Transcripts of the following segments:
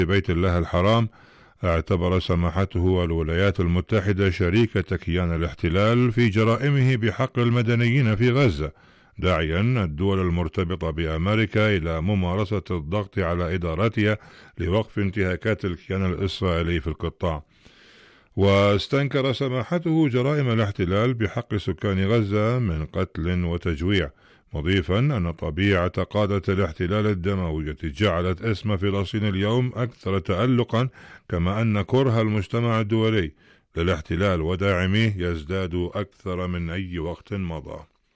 بيت الله الحرام، اعتبر سماحته الولايات المتحدة شريكة كيان الاحتلال في جرائمه بحق المدنيين في غزة، داعيا الدول المرتبطة بأمريكا إلى ممارسة الضغط على إدارتها لوقف انتهاكات الكيان الإسرائيلي في القطاع. واستنكر سماحته جرائم الاحتلال بحق سكان غزة من قتل وتجويع، مضيفا أن طبيعة قادة الاحتلال الدموية جعلت اسم فلسطين اليوم أكثر تألقا، كما أن كره المجتمع الدولي للاحتلال وداعميه يزداد أكثر من أي وقت مضى.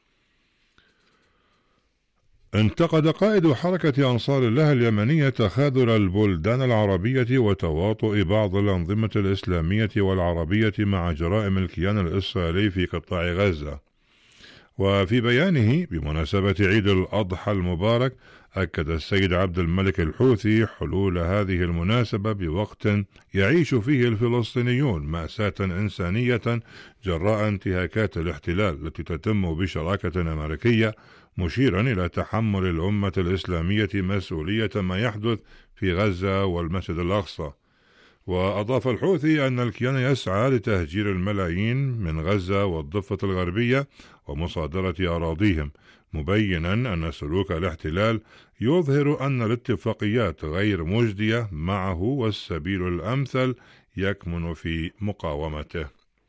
انتقد قائد حركة أنصار الله اليمنية تخاذل البلدان العربية وتواطؤ بعض الأنظمة الإسلامية والعربية مع جرائم الكيان الإسرائيلي في قطاع غزة. وفي بيانه بمناسبة عيد الأضحى المبارك، أكد السيد عبد الملك الحوثي حلول هذه المناسبة بوقت يعيش فيه الفلسطينيون مأساة إنسانية جراء انتهاكات الاحتلال التي تتم بشراكة أمريكية، مشيرا إلى تحمل الأمة الإسلامية مسؤولية ما يحدث في غزة والمسجد الأقصى. وأضاف الحوثي أن الكيان يسعى لتهجير الملايين من غزة والضفة الغربية ومصادرة أراضيهم، مبينا أن سلوك الاحتلال يظهر أن الاتفاقيات غير مجدية معه والسبيل الأمثل يكمن في مقاومته.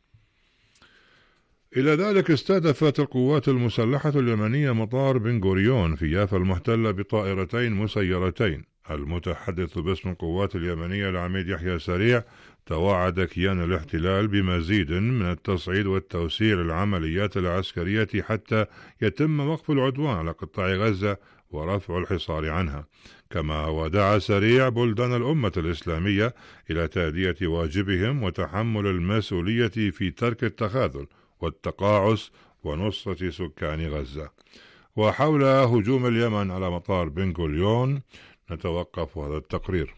إلى ذلك استهدفت القوات المسلحة اليمنية مطار بن غوريون في يافا المحتلة بطائرتين مسيرتين. المتحدث باسم القوات اليمنية العميد يحيى سريع توعد كيان الاحتلال بمزيد من التصعيد والتوسيع للعمليات العسكرية حتى يتم وقف العدوان على قطاع غزة ورفع الحصار عنها، كما ودعا سريع بلدان الأمة الإسلامية إلى تأدية واجبهم وتحمل المسؤولية في ترك التخاذل والتقاعس ونصرة سكان غزة. وحول هجوم اليمن على مطار بن غوريون نتوقف هذا التقرير.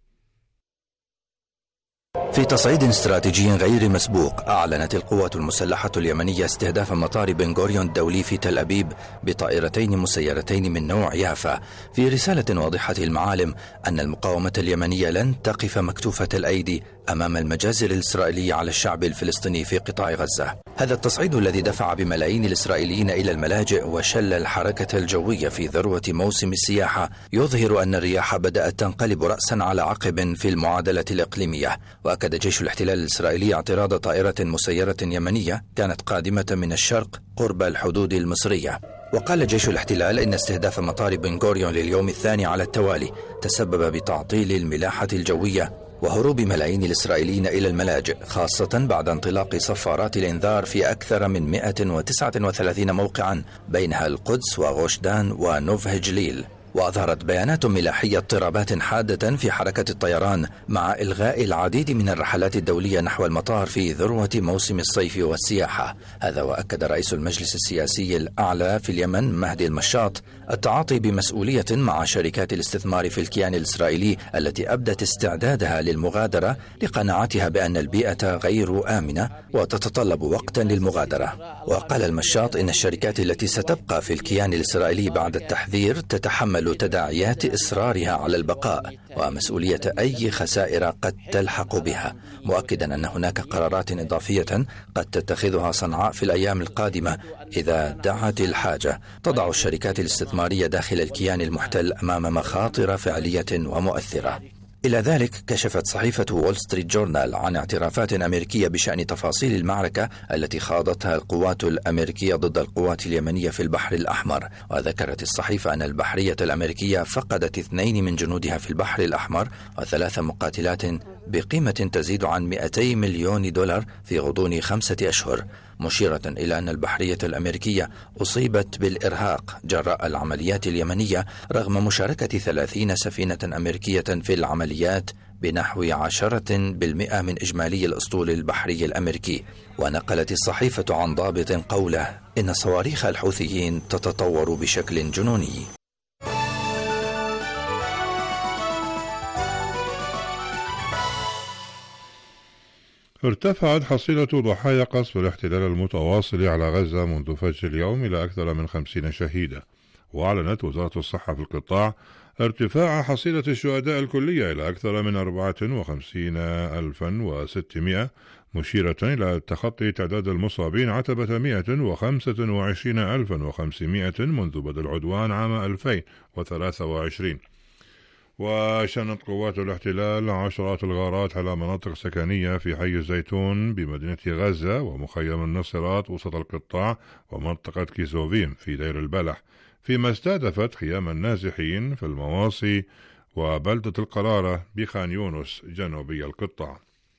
في تصعيد استراتيجي غير مسبوق، أعلنت القوات المسلحة اليمنية استهداف مطار بن غوريون الدولي في تل أبيب بطائرتين مسيرتين من نوع يافا، في رسالة واضحة المعالم أن المقاومة اليمنية لن تقف مكتوفة الأيدي أمام المجازر الإسرائيلية على الشعب الفلسطيني في قطاع غزة. هذا التصعيد الذي دفع بملايين الإسرائيليين إلى الملاجئ وشل الحركة الجوية في ذروة موسم السياحة يظهر أن الرياح بدأت تنقلب رأسا على عقب في المعادلة الإقليمية. وأكد جيش الاحتلال الإسرائيلي اعتراض طائرة مسيرة يمنية كانت قادمة من الشرق قرب الحدود المصرية. وقال جيش الاحتلال إن استهداف مطار بن غوريون لليوم الثاني على التوالي تسبب بتعطيل الملاحة الجوية وهروب ملايين الإسرائيليين إلى الملاجئ، خاصة بعد انطلاق صفارات الإنذار في أكثر من 139 موقعا بينها القدس وغوش دان ونوفه جليل. وأظهرت بيانات ملاحية اضطرابات حادة في حركة الطيران مع إلغاء العديد من الرحلات الدولية نحو المطار في ذروة موسم الصيف والسياحة. هذا وأكد رئيس المجلس السياسي الأعلى في اليمن مهدي المشاط التعاطي بمسؤولية مع شركات الاستثمار في الكيان الإسرائيلي التي أبدت استعدادها للمغادرة لقناعتها بأن البيئة غير آمنة وتتطلب وقتا للمغادرة. وقال المشاط إن الشركات التي ستبقى في الكيان الإسرائيلي بعد التحذير تتحمل تداعيات إصرارها على البقاء ومسؤولية أي خسائر قد تلحق بها، مؤكدا أن هناك قرارات إضافية قد تتخذها صنعاء في الأيام القادمة إذا دعت الحاجة تضع الشركات الاستثمارية داخل الكيان المحتل أمام مخاطر فعلية ومؤثرة. إلى ذلك كشفت صحيفة وول ستريت جورنال عن اعترافات أمريكية بشأن تفاصيل المعركة التي خاضتها القوات الأمريكية ضد القوات اليمنية في البحر الأحمر. وذكرت الصحيفة أن البحرية الأمريكية فقدت 2 من جنودها في البحر الأحمر و3 مقاتلات بقيمة تزيد عن 200 مليون دولار في غضون 5 أشهر، مشيرة إلى أن البحرية الأمريكية أصيبت بالإرهاق جراء العمليات اليمنية رغم مشاركة 30 سفينة أمريكية في العمليات بنحو 10% من إجمالي الأسطول البحري الأمريكي. ونقلت الصحيفة عن ضابط قوله إن صواريخ الحوثيين تتطور بشكل جنوني. ارتفعت حصيلة ضحايا قصف الاحتلال المتواصل على غزة منذ فجر اليوم إلى أكثر من 50 شهيدا. وأعلنت وزارة الصحة في القطاع ارتفاع حصيلة الشهداء الكلية إلى أكثر من 54,600، مشيرة إلى تخطي تعداد المصابين عتبة 125,500 منذ بدء العدوان عام 2023. وشنت قوات الاحتلال عشرات الغارات على مناطق سكنية في حي الزيتون بمدينة غزة ومخيم النصيرات وسط القطاع ومنطقة كيسوفيم في دير البلح، فيما استهدفت خيام النازحين في المواصي وبلدة القرارة بخان يونس جنوبي القطاع.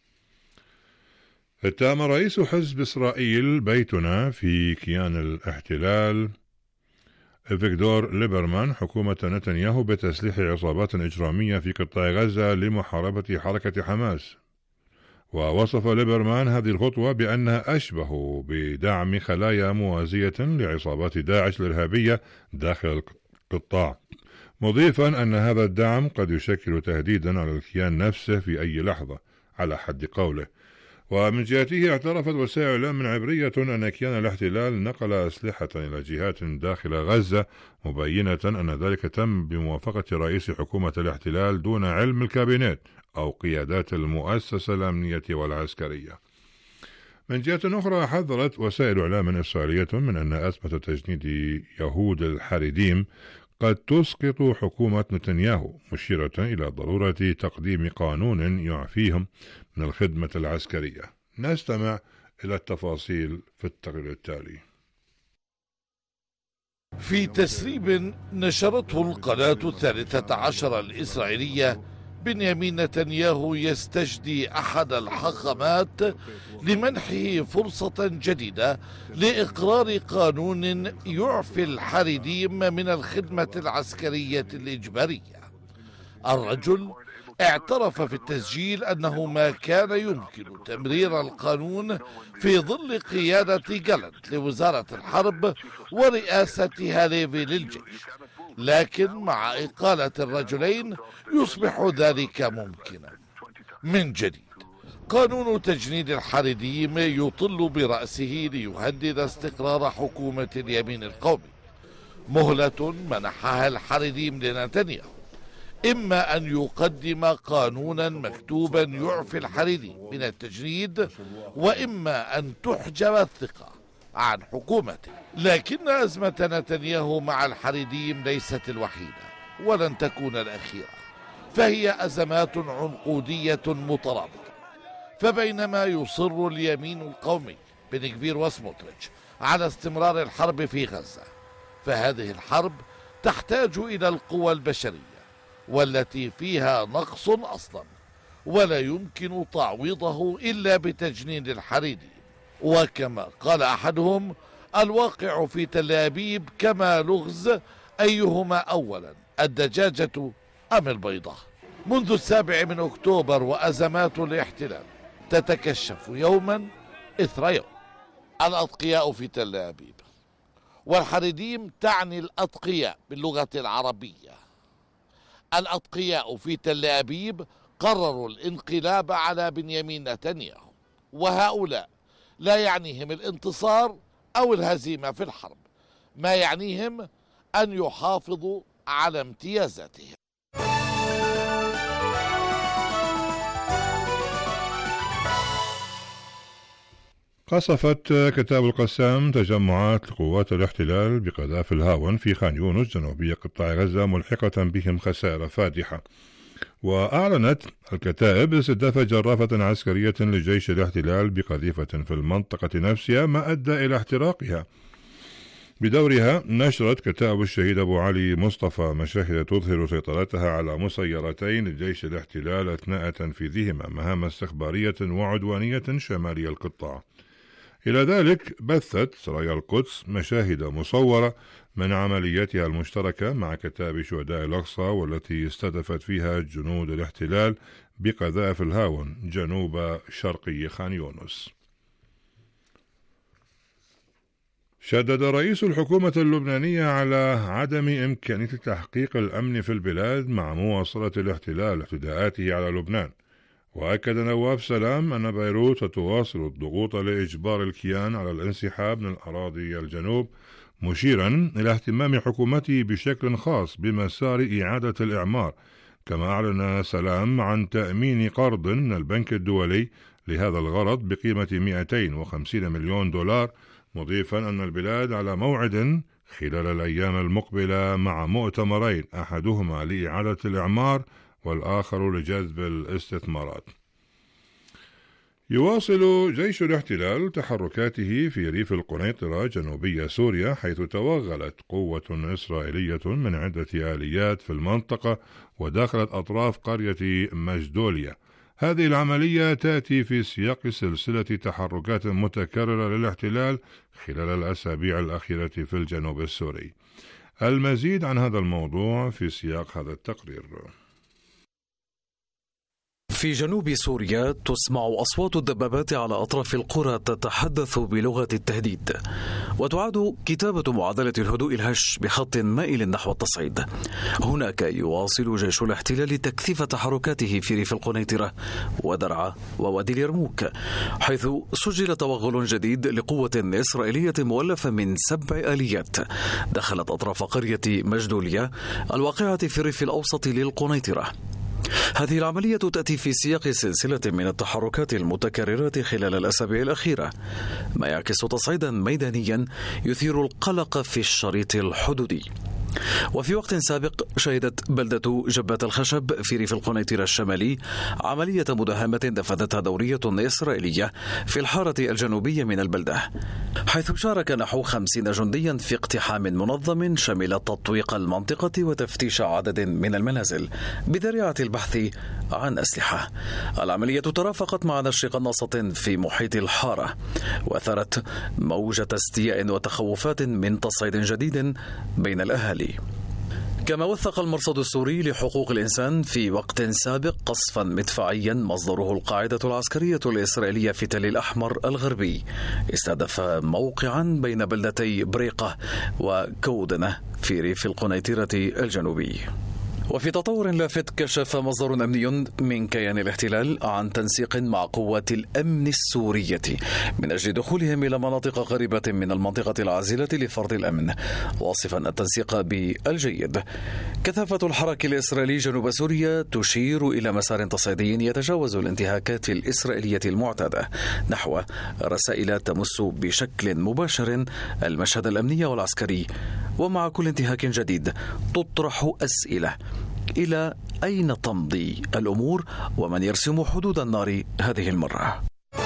اتهم رئيس حزب إسرائيل بيتنا في كيان الاحتلال إفيغدور ليبرمان حكومة نتنياهو بتسليح عصابات إجرامية في قطاع غزة لمحاربة حركة حماس. ووصف ليبرمان هذه الخطوة بأنها أشبه بدعم خلايا موازية لعصابات داعش الإرهابية داخل القطاع، مضيفا أن هذا الدعم قد يشكل تهديدا على الكيان نفسه في أي لحظة على حد قوله. ومن جهته اعترفت وسائل الأمن عبرية أن كيان الاحتلال نقل أسلحة إلى جهات داخل غزة، مبينة أن ذلك تم بموافقة رئيس حكومة الاحتلال دون علم الكابينت أو قيادات المؤسسة الأمنية والعسكرية. من جهة أخرى حذرت وسائل إعلام إسرائيلية من أن أزمة تجنيد يهود الحريديم قد تسقط حكومة نتنياهو، مشيرة إلى ضرورة تقديم قانون يعفيهم من الخدمة العسكرية. نستمع إلى التفاصيل في التقرير التالي. في تسريب نشرته القناة 13 الإسرائيلية، بنيامين نتنياهو يستجدي أحد الحاخامات لمنحه فرصة جديدة لإقرار قانون يعفي الحريديم من الخدمة العسكرية الإجبارية. الرجل اعترف في التسجيل أنه ما كان يمكن تمرير القانون في ظل قيادة جالنت لوزارة الحرب ورئاسة هاليفي للجيش، لكن مع إقالة الرجلين يصبح ذلك ممكنا. من جديد قانون تجنيد الحريديم يطل برأسه ليهدد استقرار حكومة اليمين القومي. مهلة منحها الحريديم لنتنياهو، إما أن يقدم قانونا مكتوبا يعفي الحريديم من التجنيد، وإما أن تحجب الثقة عن حكومته. لكن أزمة نتنياهو مع الحريديم ليست الوحيدة ولن تكون الأخيرة، فهي أزمات عنقودية مترابطة. فبينما يصر اليمين القومي بن غفير وسموتريتش على استمرار الحرب في غزة، فهذه الحرب تحتاج إلى القوى البشرية والتي فيها نقص أصلا، ولا يمكن تعويضه إلا بتجنيد الحريديم. وكما قال أحدهم: الواقع في تل أبيب كما لغز، أيهما أولا الدجاجة أم البيضة؟ منذ 7 أكتوبر وأزمات الاحتلال تتكشف يوما إثر يوم. الأتقياء في تل أبيب، والحريديم تعني الأتقياء باللغة العربية. الأتقياء في تل أبيب قرروا الانقلاب على بنيامين نتنياهو، وهؤلاء لا يعنيهم الانتصار أو الهزيمة في الحرب، ما يعنيهم أن يحافظوا على امتيازاتهم. قصفت كتاب القسام تجمعات قوات الاحتلال بقذائف الهاون في خان يونس جنوبي قطاع غزة، ملحقة بهم خسائر فادحة. وأعلنت الكتائب استهداف جرافة عسكرية لجيش الاحتلال بقذيفة في المنطقة نفسها، ما أدى إلى احتراقها. بدورها نشرت كتائب الشهيد أبو علي مصطفى مشاهد تظهر سيطرتها على مسيرتين لجيش الاحتلال أثناء تنفيذهما مهام استخبارية وعدوانية شمالي القطاع. إلى ذلك بثت سرايا القدس مشاهد مصورة من عملياتها المشتركة مع كتائب شهداء الأقصى، والتي استهدفت فيها جنود الاحتلال بقذائف الهاون جنوب شرقي خان يونس. شدد رئيس الحكومة اللبنانية على عدم إمكانية تحقيق الأمن في البلاد مع مواصلة الاحتلال اعتداءاته على لبنان. وأكد نواف سلام أن بيروت ستواصل الضغوط لإجبار الكيان على الانسحاب من الأراضي الجنوب، مشيرا إلى اهتمام حكومته بشكل خاص بمسار إعادة الإعمار. كما أعلن سلام عن تأمين قرض من البنك الدولي لهذا الغرض بقيمة 250 مليون دولار، مضيفا أن البلاد على موعد خلال الأيام المقبلة مع مؤتمرين، أحدهما لإعادة الإعمار والآخر لجذب الاستثمارات. يواصل جيش الاحتلال تحركاته في ريف القنيطرة جنوبي سوريا، حيث توغلت قوة إسرائيلية من عدة آليات في المنطقة ودخلت أطراف قرية مجدوليا. هذه العملية تأتي في سياق سلسلة تحركات متكررة للاحتلال خلال الأسابيع الأخيرة في الجنوب السوري. المزيد عن هذا الموضوع في سياق هذا التقرير. في جنوب سوريا تسمع أصوات الدبابات على أطراف القرى تتحدث بلغة التهديد، وتعاد كتابة معادلة الهدوء الهش بخط مائل نحو التصعيد. هناك يواصل جيش الاحتلال تكثيف تحركاته في ريف القنيطرة ودرعا ووادي اليرموك، حيث سجل توغل جديد لقوة إسرائيلية مؤلفة من 7 آليات دخلت أطراف قرية مجدوليا الواقعة في الريف الأوسط للقنيطرة. هذه العملية تأتي في سياق سلسلة من التحركات المتكررة خلال الأسابيع الأخيرة، ما يعكس تصعيدا ميدانيا يثير القلق في الشريط الحدودي. وفي وقت سابق شهدت بلدة جبات الخشب في ريف القنيطرة الشمالي عملية مداهمة نفذتها دورية إسرائيلية في الحارة الجنوبية من البلدة، حيث شارك نحو 50 جنديا في اقتحام منظم شمل تطويق المنطقة وتفتيش عدد من المنازل بذريعة البحث عن أسلحة. العملية ترافقت مع نشر قناصة في محيط الحارة وأثارت موجة استياء وتخوفات من تصعيد جديد بين الأهالي. كما وثق المرصد السوري لحقوق الإنسان في وقت سابق قصفا مدفعيا مصدره القاعدة العسكرية الإسرائيلية في تل الأحمر الغربي استهدف موقعا بين بلدتي بريقة وكودنة في ريف القنيطرة الجنوبي. وفي تطور لافت كشف مصدر أمني من كيان الاحتلال عن تنسيق مع قوات الأمن السورية من أجل دخولهم إلى مناطق قريبة من المنطقة العازلة لفرض الأمن، واصفا التنسيق بالجيد. كثافة الحراك الإسرائيلي جنوب سوريا تشير إلى مسار تصعيدي يتجاوز الانتهاكات الإسرائيلية المعتادة نحو رسائل تمس بشكل مباشر المشهد الأمني والعسكري. ومع كل انتهاك جديد تطرح أسئلة: إلى أين تمضي الأمور؟ ومن يرسم حدود النار هذه المرة؟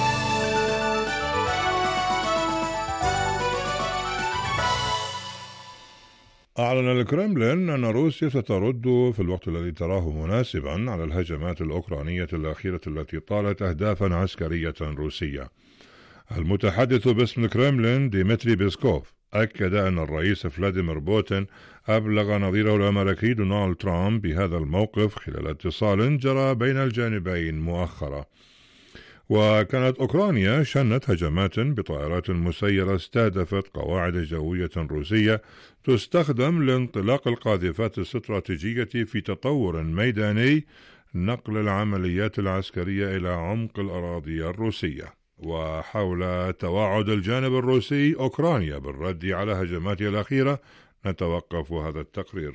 أعلن الكرملين أن روسيا سترد في الوقت الذي تراه مناسبا على الهجمات الأوكرانية الأخيرة التي طالت أهدافا عسكرية روسية. المتحدث باسم الكرملين ديمتري بيسكوف أكد أن الرئيس فلاديمير بوتين أبلغ نظيره الأمريكي دونالد ترامب بهذا الموقف خلال اتصال جرى بين الجانبين مؤخرا. وكانت أوكرانيا شنت هجمات بطائرات مسيرة استهدفت قواعد جوية روسية تستخدم لانطلاق القاذفات الاستراتيجية في تطور ميداني نقل العمليات العسكرية إلى عمق الأراضي الروسية. وحول توعد الجانب الروسي أوكرانيا بالرد على هجماتها الأخيرة نتوقف هذا التقرير.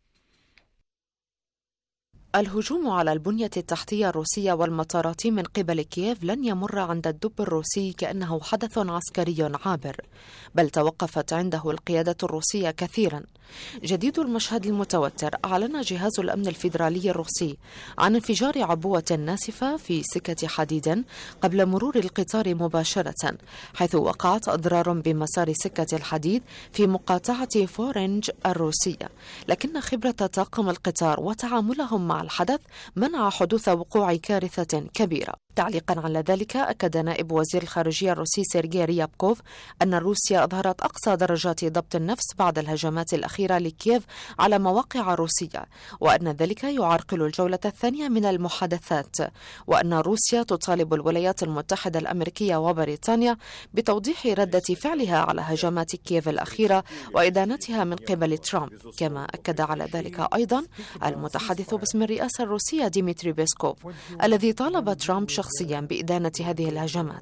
الهجوم على البنية التحتية الروسية والمطارات من قبل كييف لن يمر عند الدب الروسي كأنه حدث عسكري عابر، بل توقفت عنده القيادة الروسية كثيرا. جديد المشهد المتوتر: أعلن جهاز الأمن الفيدرالي الروسي عن انفجار عبوة ناسفة في سكة حديد قبل مرور القطار مباشرة، حيث وقعت أضرار بمسار سكة الحديد في مقاطعة فورنج الروسية، لكن خبرة طاقم القطار وتعاملهم مع الحدث منع حدوث وقوع كارثة كبيرة. تعليقا على ذلك، أكد نائب وزير الخارجية الروسي سيرجي ريابكوف أن روسيا أظهرت أقصى درجات ضبط النفس بعد الهجمات الأخيرة لكييف على مواقع روسية، وأن ذلك يعرقل الجولة الثانية من المحادثات، وأن روسيا تطالب الولايات المتحدة الأمريكية وبريطانيا بتوضيح ردة فعلها على هجمات كييف الأخيرة وإدانتها من قبل ترامب. كما أكد على ذلك أيضا المتحدث باسم الرئاسة الروسية ديمتري بيسكوف الذي طالب ترامب شخصيا بإدانة هذه الهجمات.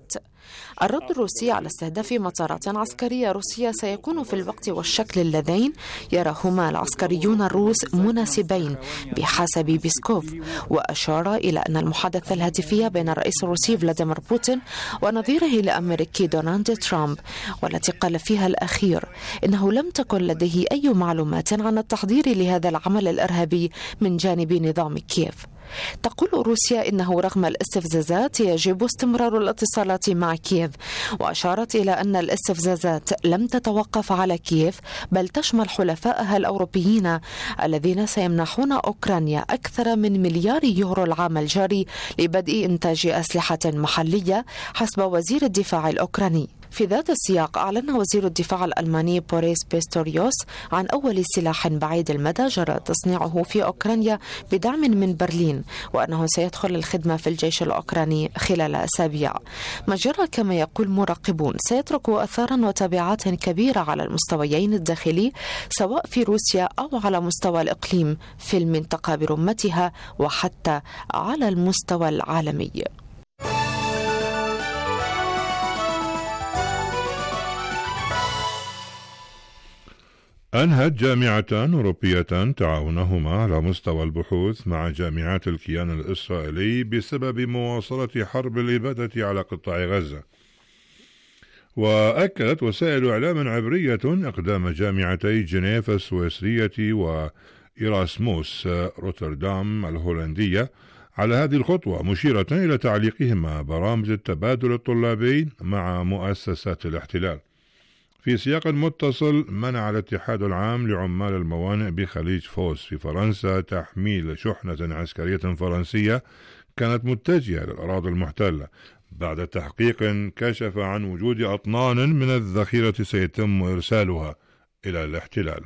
الرد الروسي على استهداف مطارات عسكرية روسية سيكون في الوقت والشكل اللذين يراهما العسكريون الروس مناسبين بحسب بيسكوف، وأشار إلى أن المحادثة الهاتفية بين الرئيس الروسي فلاديمير بوتين ونظيره الأمريكي دونالد ترامب، والتي قال فيها الأخير إنه لم تكن لديه أي معلومات عن التحضير لهذا العمل الإرهابي من جانب نظام كييف. تقول روسيا إنه رغم الاستفزازات يجب استمرار الاتصالات مع كييف، وأشارت إلى أن الاستفزازات لم تتوقف على كييف بل تشمل حلفائها الأوروبيين الذين سيمنحون أوكرانيا أكثر من مليار يورو العام الجاري لبدء إنتاج أسلحة محلية حسب وزير الدفاع الأوكراني. في ذات السياق أعلن وزير الدفاع الألماني بوريس بيستوريوس عن أول سلاح بعيد المدى جرى تصنيعه في أوكرانيا بدعم من برلين، وأنه سيدخل الخدمة في الجيش الأوكراني خلال أسابيع. ما جرى كما يقول مراقبون سيترك أثارا وتبعات كبيرة على المستويين الداخلي سواء في روسيا أو على مستوى الإقليم في المنطقة برمتها وحتى على المستوى العالمي. أنهت جامعتان أوروبيتان تعاونهما على مستوى البحوث مع جامعات الكيان الإسرائيلي بسبب مواصلة حرب الإبادة على قطاع غزة. وأكدت وسائل إعلام عبرية إقدام جامعتي جنيف السويسرية وإيراسموس روتردام الهولندية على هذه الخطوة، مشيرة إلى تعليقهما برامج التبادل الطلابي مع مؤسسات الاحتلال. في سياق متصل، منع الاتحاد العام لعمال الموانئ بخليج فوس في فرنسا تحميل شحنة عسكرية فرنسية كانت متجهة للأراضي المحتلة بعد تحقيق كشف عن وجود أطنان من الذخيرة سيتم إرسالها إلى الاحتلال.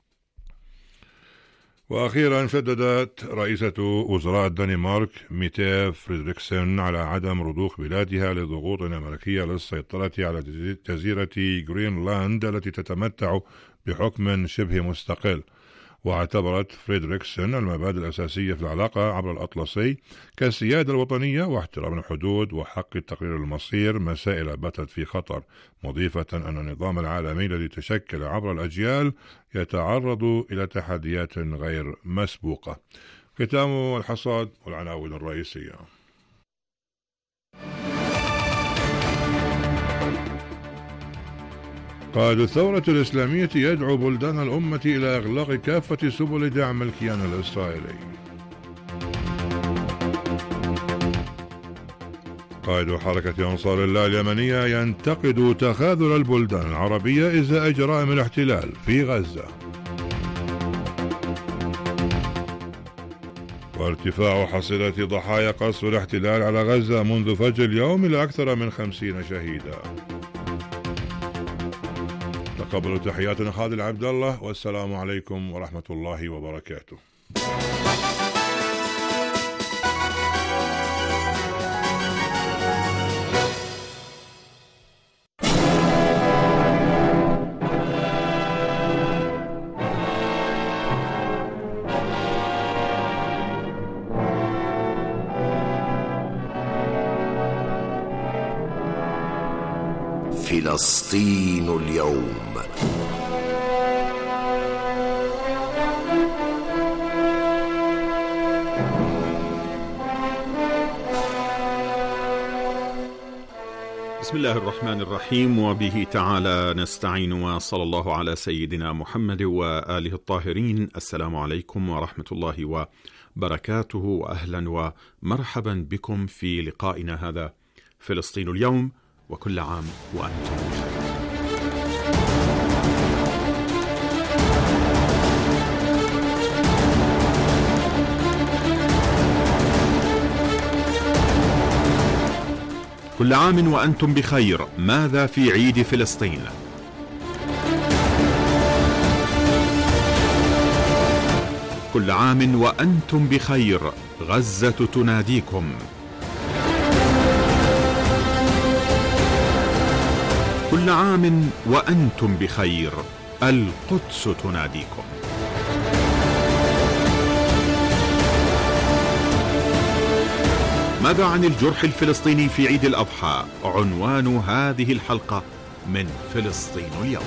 وأخيرا، شددت رئيسة وزراء الدنمارك ميتي فريدريكسن على عدم رضوخ بلادها لضغوط أمريكية للسيطرة على جزيرة غرينلاند التي تتمتع بحكم شبه مستقل. واعتبرت فريدريكسن المبادئ الأساسية في العلاقة عبر الأطلسي كالسيادة الوطنية واحترام الحدود وحق التقرير المصير مسائل باتت في خطر، مضيفة أن النظام العالمي الذي تشكل عبر الأجيال يتعرض إلى تحديات غير مسبوقة. ختام الحصاد والعناوين الرئيسية. قائد الثورة الإسلامية يدعو بلدان الأمة إلى إغلاق كافة سبل دعم الكيان الإسرائيلي. قائد حركة أنصار الله اليمنية ينتقد تخاذل البلدان العربية إزاء جرائم الاحتلال في غزة. وارتفاع حصيلة ضحايا قصف الاحتلال على غزة منذ فجر اليوم إلى أكثر من 50 شهيدا. تقبلوا تحياتنا خالد عبد الله، والسلام عليكم ورحمة الله وبركاته. فلسطين اليوم. بسم الله الرحمن الرحيم، وبه تعالى نستعين، وصلى الله على سيدنا محمد وآله الطاهرين. السلام عليكم ورحمة الله وبركاته، وأهلا ومرحبا بكم في لقائنا هذا فلسطين اليوم، وكل عام وأنتم بخير. كل عام وأنتم بخير. ماذا في عيد فلسطين؟ كل عام وأنتم بخير. غزة تناديكم. كل عام وأنتم بخير. القدس تناديكم. ماذا عن الجرح الفلسطيني في عيد الأضحى؟ عنوان هذه الحلقة من فلسطين اليوم.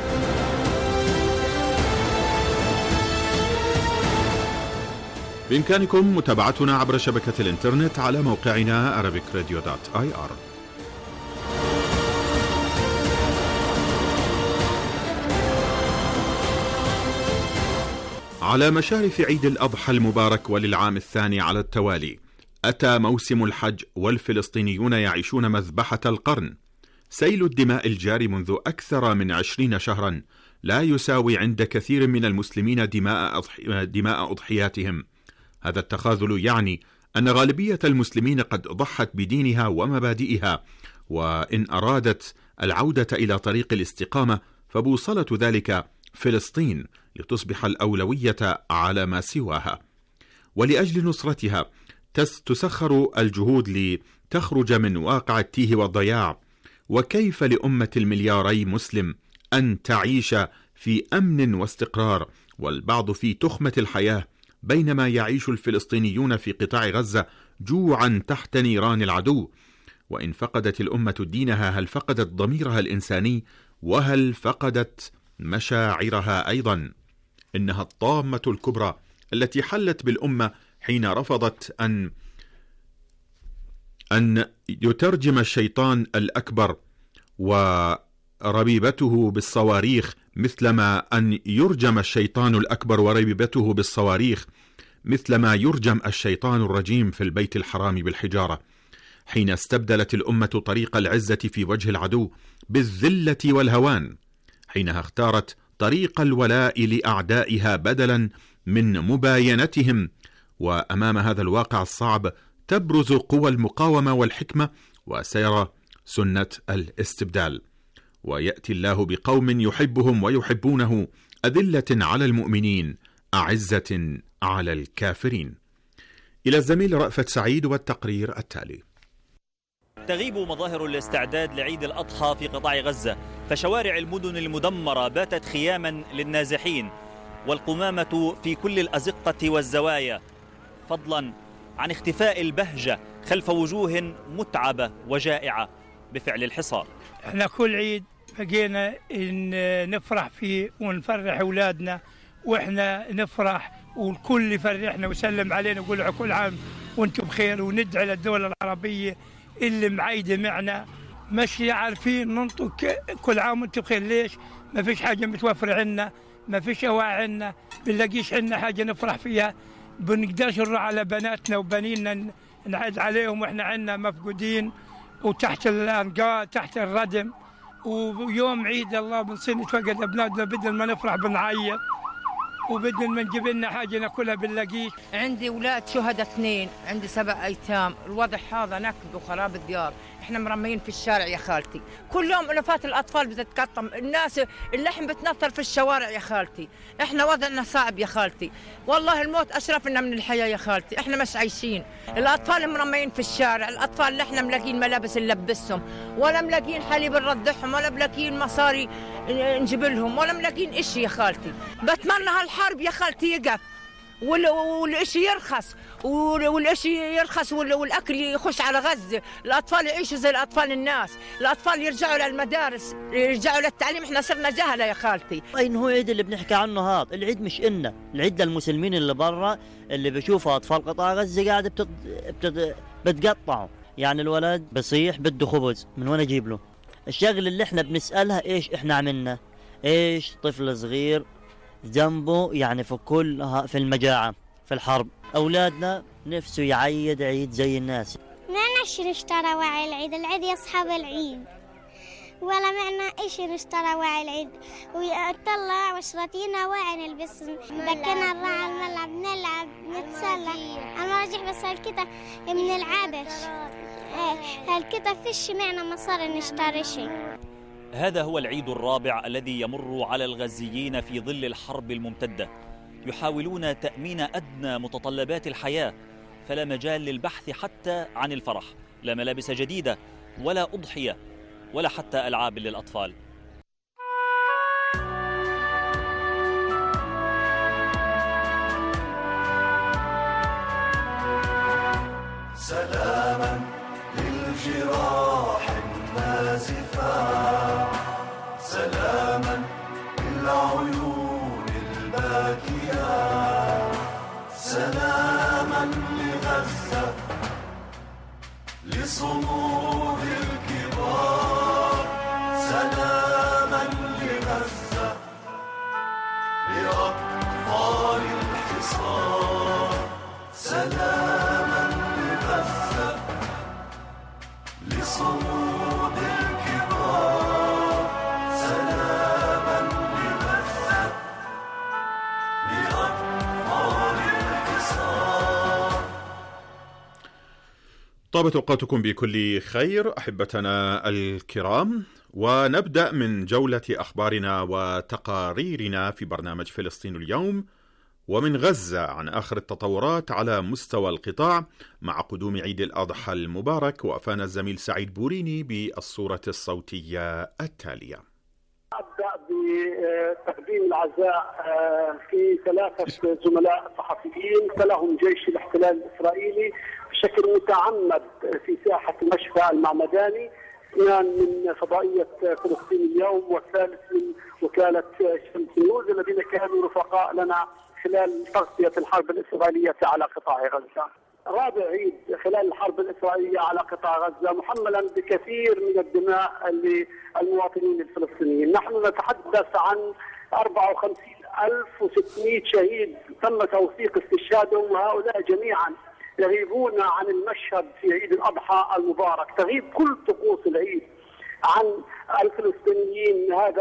بإمكانكم متابعتنا عبر شبكة الإنترنت على موقعنا arabicradio.ir. على مشارف عيد الأضحى المبارك وللعام الثاني على التوالي، أتى موسم الحج والفلسطينيون يعيشون مذبحة القرن. سيل الدماء الجاري منذ أكثر من 20 شهرا لا يساوي عند كثير من المسلمين دماء أضحياتهم. هذا التخاذل يعني أن غالبية المسلمين قد ضحت بدينها ومبادئها، وإن أرادت العودة إلى طريق الاستقامة فبوصلة ذلك فلسطين لتصبح الأولوية على ما سواها. ولأجل نصرتها تسخر الجهود لتخرج من واقع التيه والضياع. وكيف لأمة الملياري مسلم أن تعيش في أمن واستقرار والبعض في تخمة الحياة، بينما يعيش الفلسطينيون في قطاع غزة جوعا تحت نيران العدو؟ وإن فقدت الأمة دينها، هل فقدت ضميرها الإنساني؟ وهل فقدت مشاعرها أيضا؟ إنها الطامة الكبرى التي حلت بالأمة حين رفضت أن يترجم الشيطان الأكبر وربيبته بالصواريخ مثلما أن يرجم الشيطان الأكبر وربيبته بالصواريخ مثلما يرجم الشيطان الرجيم في البيت الحرام بالحجارة. حين استبدلت الأمة طريق العزة في وجه العدو بالذلة والهوان، حينها اختارت طريق الولاء لأعدائها بدلا من مباينتهم. وأمام هذا الواقع الصعب تبرز قوى المقاومة والحكمة وسيرى سنة الاستبدال. ويأتي الله بقوم يحبهم ويحبونه، أذلة على المؤمنين أعزة على الكافرين. إلى الزميل رأفت سعيد والتقرير التالي. تغيب مظاهر الاستعداد لعيد الأضحى في قطاع غزة، فشوارع المدن المدمرة باتت خياما للنازحين، والقمامة في كل الأزقة والزوايا، فضلا عن اختفاء البهجة خلف وجوه متعبة وجائعة بفعل الحصار. احنا كل عيد بقينا نفرح فيه ونفرح أولادنا، وإحنا نفرح والكل يفرحنا ويسلم علينا ويقول كل عام وانتم بخير، وندعي للدولة العربية اللي معايدة معنا مش عارفين ننطق كل عام وانتم بخير. ليش؟ ما فيش حاجة متوفرة عنا، ما فيش أواعي عنا، بنلاقيش عنا حاجة نفرح فيها، بنقدرش نروح على بناتنا وبنينا نعد عليهم واحنا عنا مفقودين وتحت الأنقاء تحت الردم. ويوم عيد الله بنصير نتفقد أبنائنا، بدل ما نفرح بنعيط، وبدل ما نجيب لنا حاجة ناكلها بنلاقيش. عندي أولاد شهداء 2، عندي 7 أيتام. الوضع هذا نكد وخراب الديار، احنا مرميين في الشارع يا خالتي، كل يوم ألفات الأطفال بتتقطم، الناس اللحم بتنطر في الشوارع يا خالتي، احنا وضعنا صعب يا خالتي، والله الموت أشرف لنا من الحياة يا خالتي، احنا مش عايشين. الأطفال مرميين في الشارع، الأطفال اللي احنا ملاقين ملابس نلبسهم، ولا ملاقين حليب نرضعهم، ولا ملاقين مصاري نجيب لهم، ولا ملاقين إشي يا خالتي. بتمنى هالحرب يا خالتي يقف والإشي يرخص، والإشي يرخص والأكل يخش على غزة، الأطفال يعيشوا زي الأطفال الناس، الأطفال يرجعوا للمدارس، يرجعوا للتعليم. إحنا صرنا جهلة يا خالتي. أين هو العيد اللي بنحكي عنه هذا؟ العيد مش إلنا، العيد للمسلمين اللي برا اللي بيشوفوا أطفال قطاع غزة قاعدة بتقطعوا. يعني الولد بصيح بده خبز، من وين أجيب له؟ الشغل اللي إحنا بنسألها إيش إحنا عملنا؟ إيش طفل صغير ذنبه يعني في المجاعة في الحرب؟ أولادنا نفسه يعيد عيد زي الناس. ما نشترى وعي العيد، العيد يا أصحاب العيد، ولا معنا إيش نشترى وعي العيد، ويطلع وشرتينا وعي نلبس، بكنا نروح على الملعب نلعب نتسلى. أنا راجع بس هالكده من العابش، هالكده فيش معنا مصاري نشتري شيء. هذا هو العيد الرابع الذي يمر على الغزيين في ظل الحرب الممتدة. يحاولون تأمين أدنى متطلبات الحياة، فلا مجال للبحث حتى عن الفرح، لا ملابس جديدة ولا أضحية ولا حتى ألعاب للأطفال. سلام سلاما للجراح النازفة، سلاما للعيون الباكية، سلاما لغزة، لصمود الكبار، سلاما لغزة، لأطفال الحصار، سلاما لغزة، لصمود الكبار، سلاما لغزة، لأطفال الحصار. طابت أوقاتكم بكل خير أحبتنا الكرام، ونبدأ من جولة أخبارنا وتقاريرنا في برنامج فلسطين اليوم، ومن غزة عن آخر التطورات على مستوى القطاع مع قدوم عيد الأضحى المبارك. وأفانا الزميل سعيد بوريني بالصورة الصوتية التالية. أبدأ بتقديم العزاء في 3 زملاء صحفيين قتلهم جيش الاحتلال الإسرائيلي بشكل متعمد في ساحة مشفى المعمداني، 2 من فضائية فلسطين اليوم والثالث من وكالة شمس نيوز الذين كانوا رفقاء لنا خلال تغطية الحرب الإسرائيلية على قطاع غزة. رابع عيد خلال الحرب الإسرائيلية على قطاع غزة محملا بكثير من الدماء للمواطنين الفلسطينيين. نحن نتحدث عن 54,600 شهيد تم توثيق استشهادهم، وهؤلاء جميعا يغيبون عن المشهد في عيد الأضحى المبارك. تغيب كل طقوس العيد عن الفلسطينيين هذا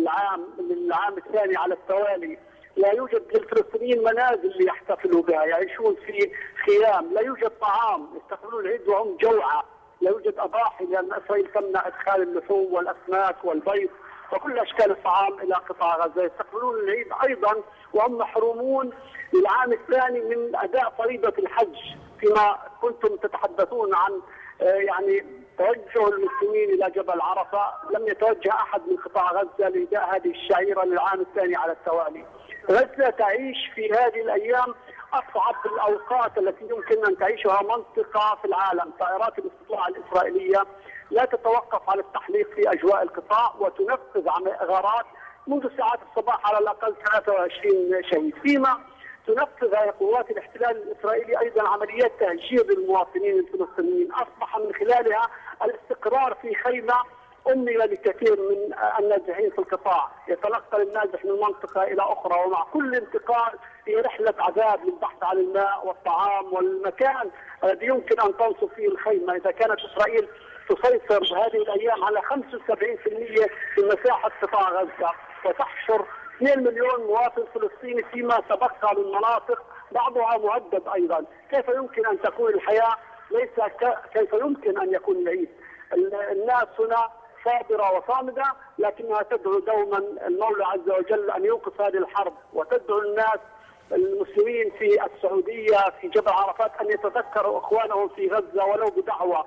العام الثاني على التوالي. لا يوجد للفلسطينيين منازل ليحتفلوا بها، يعيشون في خيام، لا يوجد طعام، يستقبلون العيد وهم جوعى، لا يوجد أضاحي لأن إسرائيل تمنع إدخال اللحوم والأسماك والبيض وكل أشكال الطعام إلى قطاع غزة. يستقبلون العيد أيضا وهم محرومون للعام الثاني من أداء فريضة الحج، فيما كنتم تتحدثون عن يعني توجه المسلمين إلى جبل عرفة، لم يتوجه أحد من قطاع غزة لإداء هذه الشعيرة للعام الثاني على التوالي. غزة تعيش في هذه الأيام أصعب الأوقات التي يمكن أن تعيشها منطقة في العالم. طائرات الاستطلاع الإسرائيلية لا تتوقف على التحليق في أجواء القطاع وتنفذ غارات منذ ساعات الصباح على الأقل 23 شهيد، فيما تنفذ قوات الاحتلال الإسرائيلي أيضا عمليات تهجير للمواطنين الفلسطينيين أصبح من خلالها الاستقرار في خيمة أمل لكثير من النازحين في القطاع. يتنقل النازح من منطقة إلى أخرى، ومع كل انتقال هي رحلة عذاب للبحث عن الماء والطعام والمكان الذي يمكن أن تنصب فيه الخيمة. إذا كانت إسرائيل تسيطر هذه الأيام على 75% في مساحة قطاع غزة وتحشر 2 مليون مواطن فلسطيني فيما تبقى من مناطق بعضها مهدد أيضا، كيف يمكن أن تكون الحياة؟ ليس كيف يمكن أن يكون العيد؟ الناس هنا صابرة وصامدة، لكنها تدعو دوما المولى عز وجل أن يوقف هذه الحرب، وتدعو الناس المسلمين في السعودية في جبل عرفات أن يتذكروا إخوانهم في غزة ولو بدعوة،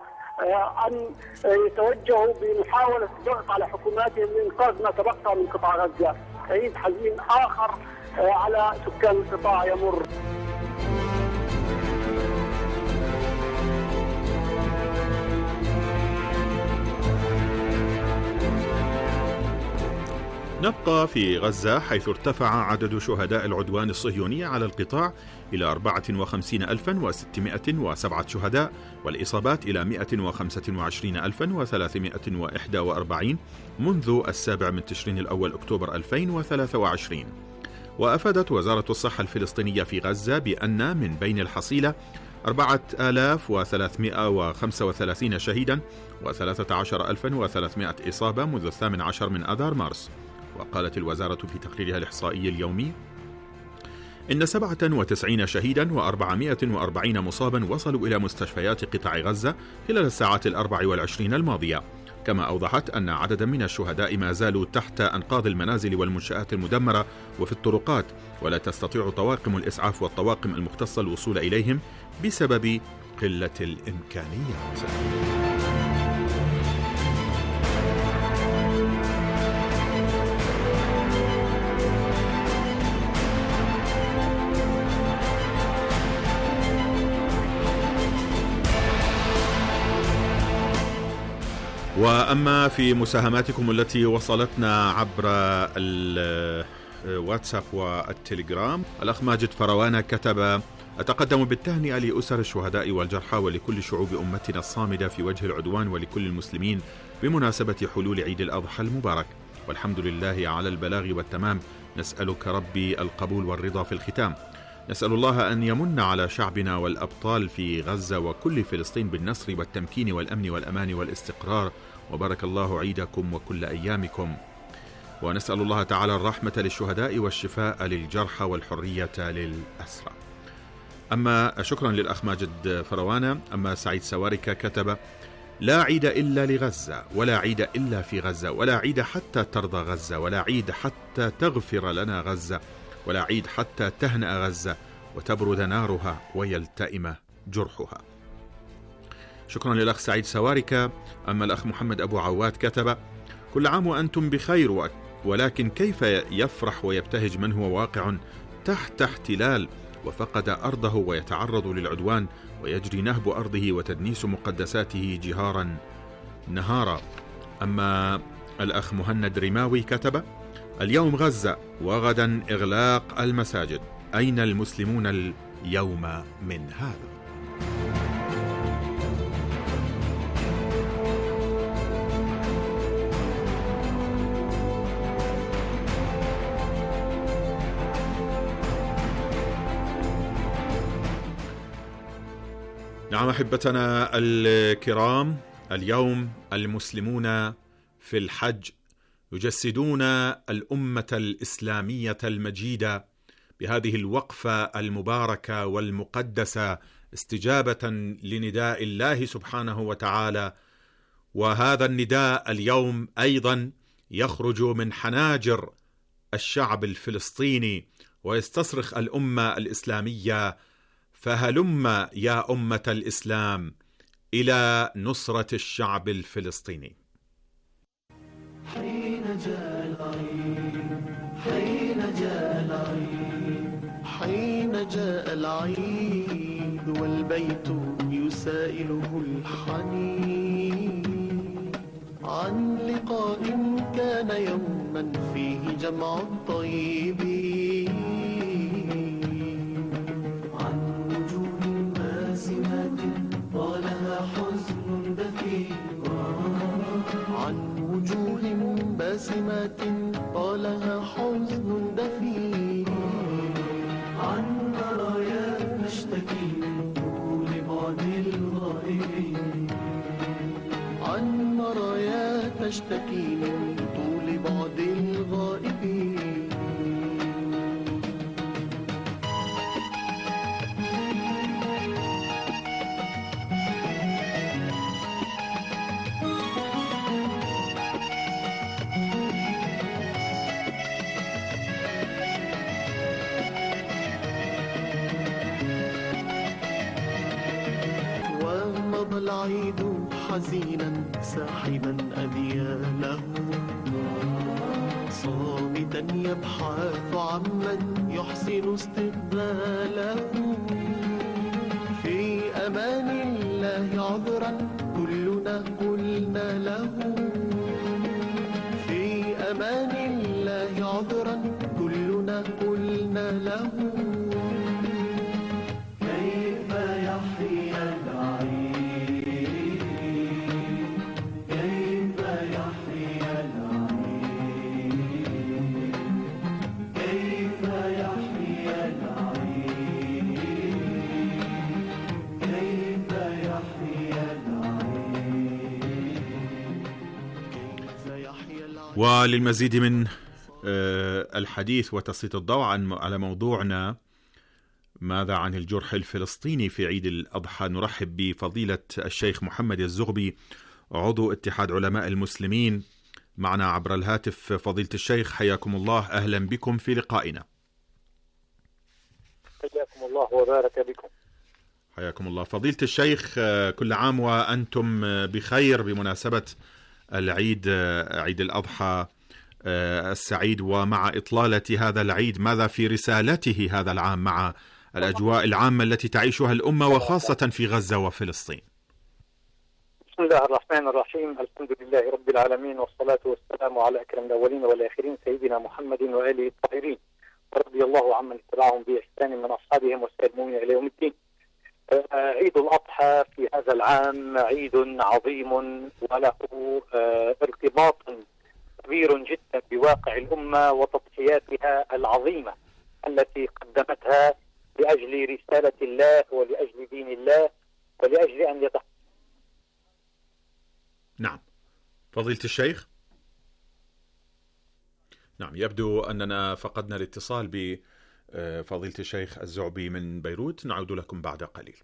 أن يتوجهوا بمحاولة الضغط على حكوماتهم لإنقاذ ما تبقى من قطاع غزة. عيد حزين آخر على سكان القطاع يمر. نبقى في غزة حيث ارتفع عدد شهداء العدوان الصهيوني على القطاع إلى 54,607 شهداء، والإصابات إلى 125,341 منذ 7 تشرين الأول أكتوبر 2023. وأفادت وزارة الصحة الفلسطينية في غزة بأن من بين الحصيلة 4,335 شهيدا و13,300 إصابة منذ 18 من آذار مارس. وقالت الوزارة في تقريرها الإحصائي اليومي إن 97 شهيدا و440 مصابا وصلوا إلى مستشفيات قطاع غزة خلال الساعات 24 الماضية. كما أوضحت أن عددا من الشهداء ما زالوا تحت أنقاض المنازل والمنشآت المدمرة وفي الطرقات، ولا تستطيع طواقم الإسعاف والطواقم المختصة الوصول إليهم بسبب قلة الإمكانيات. وأما في مساهماتكم التي وصلتنا عبر الواتساب والتليجرام، الأخ ماجد فروانة كتب: أتقدم بالتهنئة لأسر الشهداء والجرحى ولكل شعوب أمتنا الصامدة في وجه العدوان ولكل المسلمين بمناسبة حلول عيد الأضحى المبارك، والحمد لله على البلاغ والتمام. نسألك ربي القبول والرضا في الختام. نسأل الله أن يمن على شعبنا والأبطال في غزة وكل فلسطين بالنصر والتمكين والأمن والأمان والاستقرار، وبارك الله عيدكم وكل أيامكم. ونسأل الله تعالى الرحمة للشهداء والشفاء للجرحى والحرية للأسرى. أما شكرا للأخ ماجد فروانة. أما سعيد سواركة كتب: لا عيد إلا لغزة، ولا عيد إلا في غزة، ولا عيد حتى ترضى غزة، ولا عيد حتى تغفر لنا غزة، ولا عيد حتى تهنأ غزة وتبرد نارها ويلتئم جرحها. شكرا للأخ سعيد سواركة. أما الأخ محمد أبو عواد كتب: كل عام وأنتم بخير، ولكن كيف يفرح ويبتهج من هو واقع تحت احتلال وفقد أرضه ويتعرض للعدوان ويجري نهب أرضه وتدنيس مقدساته جهارا نهارا. أما الأخ مهند رماوي كتب: اليوم غزة وغدا إغلاق المساجد، أين المسلمون اليوم من هذا؟ نعم أحبتنا الكرام، اليوم المسلمون في الحج يجسدون الأمة الإسلامية المجيدة بهذه الوقفة المباركة والمقدسة استجابة لنداء الله سبحانه وتعالى. وهذا النداء اليوم أيضا يخرج من حناجر الشعب الفلسطيني ويستصرخ الأمة الإسلامية: فهلم يا أمة الإسلام إلى نصرة الشعب الفلسطيني. حين جاء العيد، حين جاء العيد، حين جاء العيد والبيت يسائله الحنين عن لقاء كان يوما فيه جمع الطيبين، عن وجوه باسمات طالها حزن دفين، عن وجوه باسمات طالها حزن دفين، عن مرايا تشتكي من طول بعد الغائبين، عن مرايا تشتكي من طول بعد الغائبين. العيد حزينا ساحبا أذياله، صامتا يبحث عمن يحسن استقباله، في أمان الله عذرا كلنا قلنا له، في أمان الله عذرا كلنا قلنا له. كيف يحيا العيد، كيف يحيا العيد، كيف يحيا العيد، كيف يحيا العيد. وللمزيد من الحديث وتسليط الضوء على موضوعنا ماذا عن الجرح الفلسطيني في عيد الأضحى، نرحب بفضيلة الشيخ محمد الزغبي عضو اتحاد علماء المسلمين معنا عبر الهاتف. فضيلة الشيخ حياكم الله، أهلا بكم في لقائنا. حياكم الله وبارك بكم. حياكم الله فضيلة الشيخ، كل عام وأنتم بخير بمناسبة العيد، عيد الأضحى السعيد. ومع إطلالة هذا العيد، ماذا في رسالته هذا العام مع الأجواء العامة التي تعيشها الأمة وخاصة في غزة وفلسطين؟ بسم بسم الله الرحمن الرحيم. الحمد لله رب العالمين، والصلاة والسلام على أكرم الأولين والآخرين سيدنا محمد وآله الطاهرين، ورضي الله عمن اتبعهم بإحسان من أصحابهم والسالمين إلى يوم الدين. عيد الأضحى في هذا العام عيد عظيم وله ارتباط كبير جدا بواقع الأمة وتضحياتها العظيمة التي قدمتها لأجل رسالة الله ولأجل دين الله ولأجل أن يتحقق. نعم فضيلة الشيخ. نعم يبدو أننا فقدنا الاتصال بفضيلة الشيخ الزعبي من بيروت. نعود لكم بعد قليل.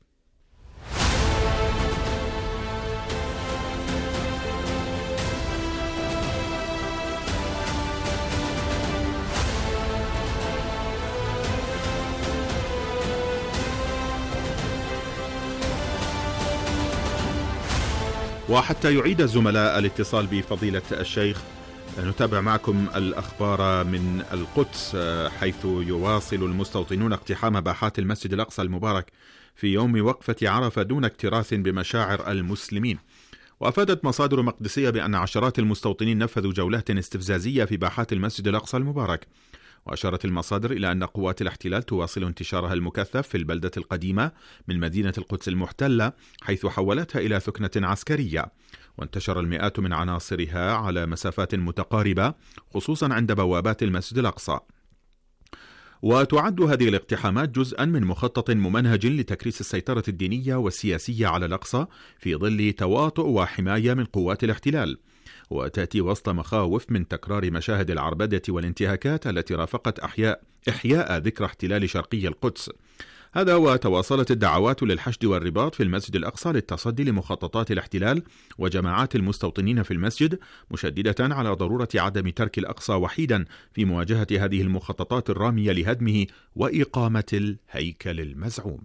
وحتى يعيد الزملاء الاتصال بفضيلة الشيخ نتابع معكم الأخبار من القدس، حيث يواصل المستوطنون اقتحام باحات المسجد الأقصى المبارك في يوم وقفة عرفة دون اكتراث بمشاعر المسلمين. وأفادت مصادر مقدسية بأن عشرات المستوطنين نفذوا جولات استفزازية في باحات المسجد الأقصى المبارك. وأشارت المصادر إلى أن قوات الاحتلال تواصل انتشارها المكثف في البلدة القديمة من مدينة القدس المحتلة، حيث حولتها إلى ثكنة عسكرية، وانتشر المئات من عناصرها على مسافات متقاربة خصوصا عند بوابات المسجد الأقصى. وتعد هذه الاقتحامات جزءا من مخطط ممنهج لتكريس السيطرة الدينية والسياسية على الأقصى في ظل تواطؤ وحماية من قوات الاحتلال، وتأتي وسط مخاوف من تكرار مشاهد العربدة والانتهاكات التي رافقت إحياء ذكرى احتلال شرقي القدس. هذا وتواصلت الدعوات للحشد والرباط في المسجد الأقصى للتصدي لمخططات الاحتلال وجماعات المستوطنين في المسجد، مشددة على ضرورة عدم ترك الأقصى وحيدا في مواجهة هذه المخططات الرامية لهدمه وإقامة الهيكل المزعوم.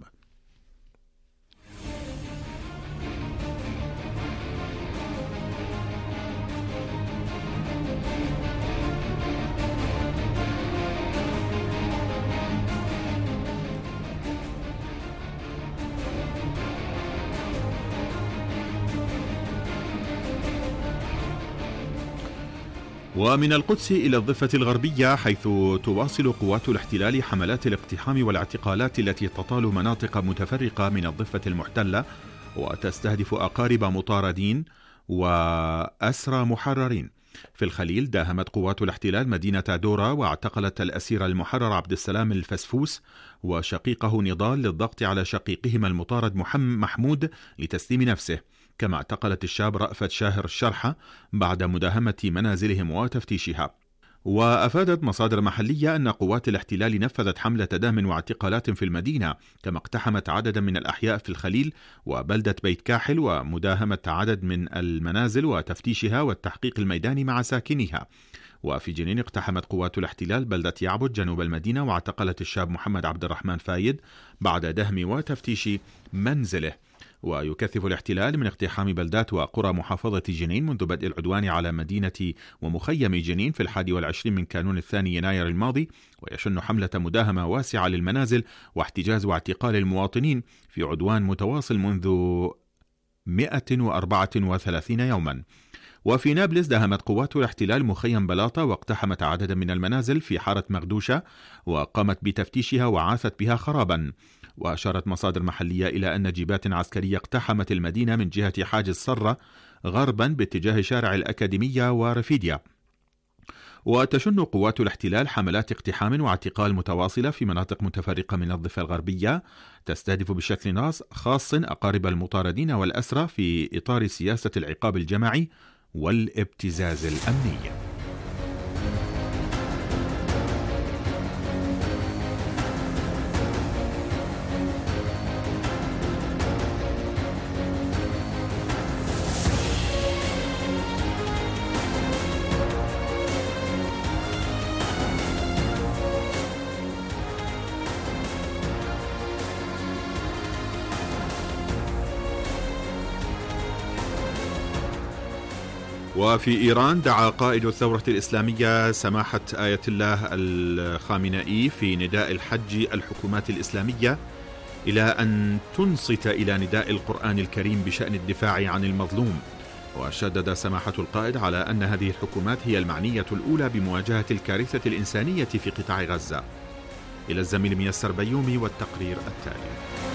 ومن القدس إلى الضفة الغربية، حيث تواصل قوات الاحتلال حملات الاقتحام والاعتقالات التي تطال مناطق متفرقة من الضفة المحتلة، وتستهدف أقارب مطاردين وأسرى محررين. في الخليل داهمت قوات الاحتلال مدينة دورة واعتقلت الأسير المحرر عبد السلام الفسفوس وشقيقه نضال للضغط على شقيقهما المطارد محمود لتسليم نفسه، كما اعتقلت الشاب رأفت شاهر الشرحة بعد مداهمة منازلهم وتفتيشها. وأفادت مصادر محلية أن قوات الاحتلال نفذت حملة دهم واعتقالات في المدينة، كما اقتحمت عددا من الأحياء في الخليل وبلدة بيت كاحل ومداهمة عدد من المنازل وتفتيشها والتحقيق الميداني مع ساكنيها. وفي جنين اقتحمت قوات الاحتلال بلدة يعبد جنوب المدينة واعتقلت الشاب محمد عبد الرحمن فايد بعد دهم وتفتيش منزله. ويكثف الاحتلال من اقتحام بلدات وقرى محافظة جنين منذ بدء العدوان على مدينة ومخيم جنين في 21 من كانون 2 يناير الماضي، ويشن حملة مداهمة واسعة للمنازل واحتجاز واعتقال المواطنين في عدوان متواصل منذ 134 يوما. وفي نابلس داهمت قوات الاحتلال مخيم بلاطة واقتحمت عددا من المنازل في حارة مقدوشة وقامت بتفتيشها وعاثت بها خرابا. وأشارت مصادر محلية إلى أن جيبات عسكرية اقتحمت المدينة من جهة حاجز صرة غربا باتجاه شارع الأكاديمية ورفيديا. وتشن قوات الاحتلال حملات اقتحام واعتقال متواصلة في مناطق متفرقة من الضفة الغربية تستهدف بشكل خاص أقارب المطاردين والأسرى في إطار سياسة العقاب الجماعي والابتزاز الأمني. وفي إيران دعا قائد الثورة الإسلامية سماحة آية الله الخامنئي في نداء الحج الحكومات الإسلامية إلى أن تنصت إلى نداء القرآن الكريم بشأن الدفاع عن المظلوم. وشدد سماحة القائد على أن هذه الحكومات هي المعنية الأولى بمواجهة الكارثة الإنسانية في قطاع غزة. إلى الزميل ميسر بيومي والتقرير التالي.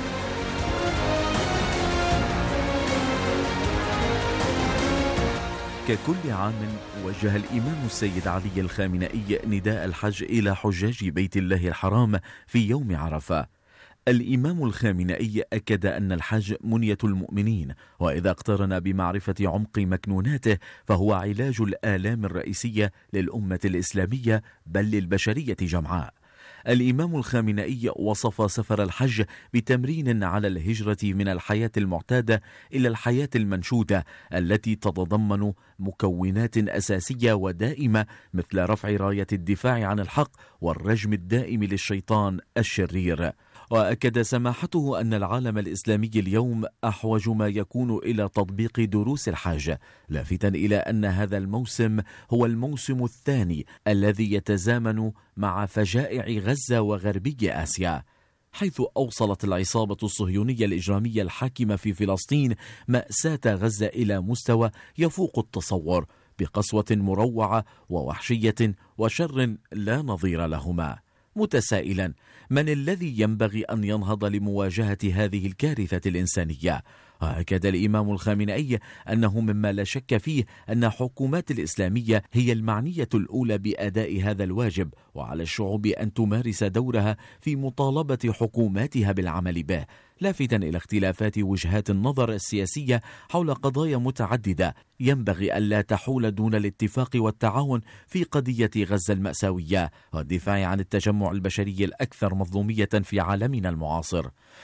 ككل عام وجه الإمام السيد علي الخامنئي نداء الحج إلى حجاج بيت الله الحرام في يوم عرفة. الإمام الخامنئي أكد أن الحج منية المؤمنين، وإذا اقترن بمعرفة عمق مكنوناته فهو علاج الآلام الرئيسية للأمة الإسلامية بل للبشرية جمعاء. الإمام الخامنئي وصف سفر الحج بتمرين على الهجرة من الحياة المعتادة إلى الحياة المنشودة التي تتضمن مكونات أساسية ودائمة مثل رفع راية الدفاع عن الحق والرجم الدائم للشيطان الشرير. وأكد سماحته أن العالم الإسلامي اليوم أحوج ما يكون إلى تطبيق دروس الحج، لافتا إلى أن هذا الموسم هو الموسم الثاني الذي يتزامن مع فجائع غزة وغربي آسيا، حيث أوصلت العصابة الصهيونية الإجرامية الحاكمة في فلسطين مأساة غزة إلى مستوى يفوق التصور بقسوة مروعة ووحشية وشر لا نظير لهما، متسائلا من الذي ينبغي أن ينهض لمواجهة هذه الكارثة الإنسانية. وأكد الإمام الخامنئي أنه مما لا شك فيه أن حكومات الإسلامية هي المعنية الأولى بأداء هذا الواجب، وعلى الشعوب أن تمارس دورها في مطالبة حكوماتها بالعمل به، لافتا إلى اختلافات وجهات النظر السياسية حول قضايا متعددة ينبغي ألا تحول دون الاتفاق والتعاون في قضية غزة المأساوية والدفاع عن التجمع البشري الأكثر مظلومية في عالمنا المعاصر.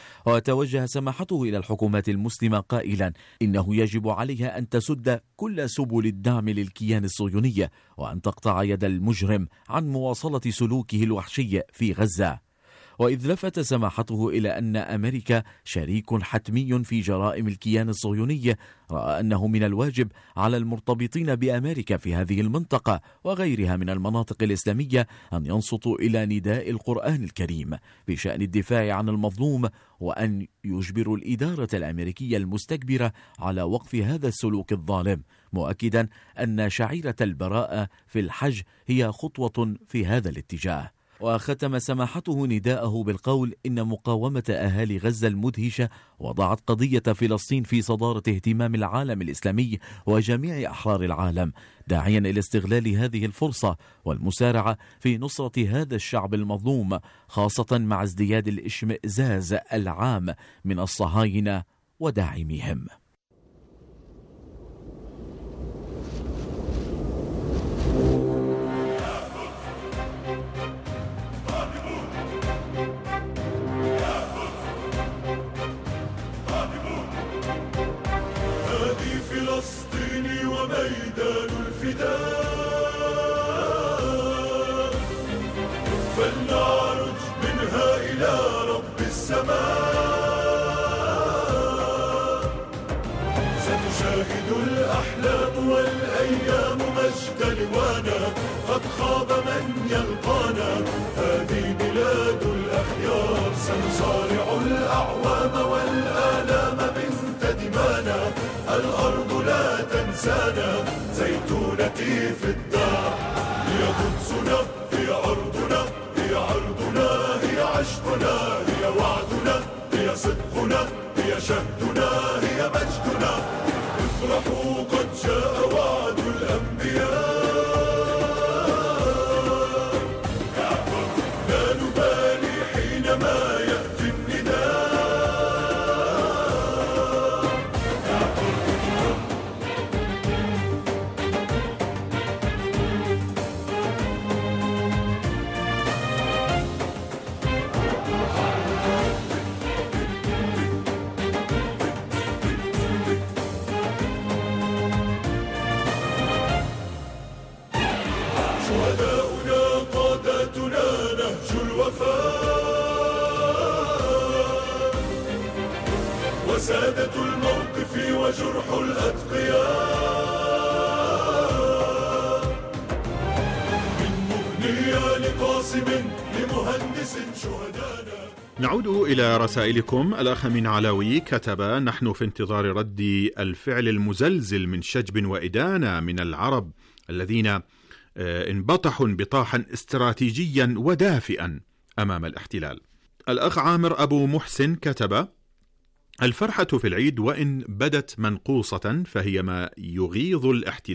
وتوجه سماحته إلى الحكومات المسلمة قائلا إنه يجب عليها أن تسد كل سبل الدعم للكيان الصهيوني وأن تقطع يد المجرم عن مواصلة سلوكه الوحشي في غزة. وإذ لفت سماحته إلى أن أمريكا شريك حتمي في جرائم الكيان الصهيوني، رأى أنه من الواجب على المرتبطين بأمريكا في هذه المنطقة وغيرها من المناطق الإسلامية أن ينصتوا إلى نداء القرآن الكريم بشأن الدفاع عن المظلوم، وأن يجبروا الإدارة الأمريكية المستكبرة على وقف هذا السلوك الظالم، مؤكدا أن شعيرة البراءة في الحج هي خطوة في هذا الاتجاه. وختم سماحته نداءه بالقول إن مقاومة أهالي غزة المدهشة وضعت قضية فلسطين في صدارة اهتمام العالم الإسلامي وجميع أحرار العالم، داعيا إلى استغلال هذه الفرصة والمسارعة في نصرة هذا الشعب المظلوم، خاصة مع ازدياد الاشمئزاز العام من الصهاينة وداعميهم. فلسطيني وميدان الفداء، فلنعرج منها إلى رب السماء، ستشاهد الأحلام والأيام مجد لوانا، قد خاب من يلقانا، هذه بلاد الأخيار، سنصارع الأعوام والآلام بنت دمانا، الأرض لا تنسانا، زيتونتي في الدار، هي قدسنا، هي أرضنا، هي عرضنا، هي عشقنا، هي وعدنا، هي صدقنا، هي شهدنا، هي مجدنا، افرحوا قد جاء وعد الأنبياء، لا نبالي حينما يأتي النداء. شهداؤنا قادتنا نهج الوفاء، وسادة الموقف وجرح الأتقياء، من مغنية لقاسم لمهندس شهدانا. نعود إلى رسائلكم. الأخ من علاوي كتب: نحن في انتظار رد الفعل المزلزل من شجب وإدانة من العرب الذين انبطحوا انبطاحا استراتيجيا ودافئا أمام الاحتلال. الأخ عامر أبو محسن كتب: الفرحة في العيد وإن بدت منقوصة فهي ما يغيظ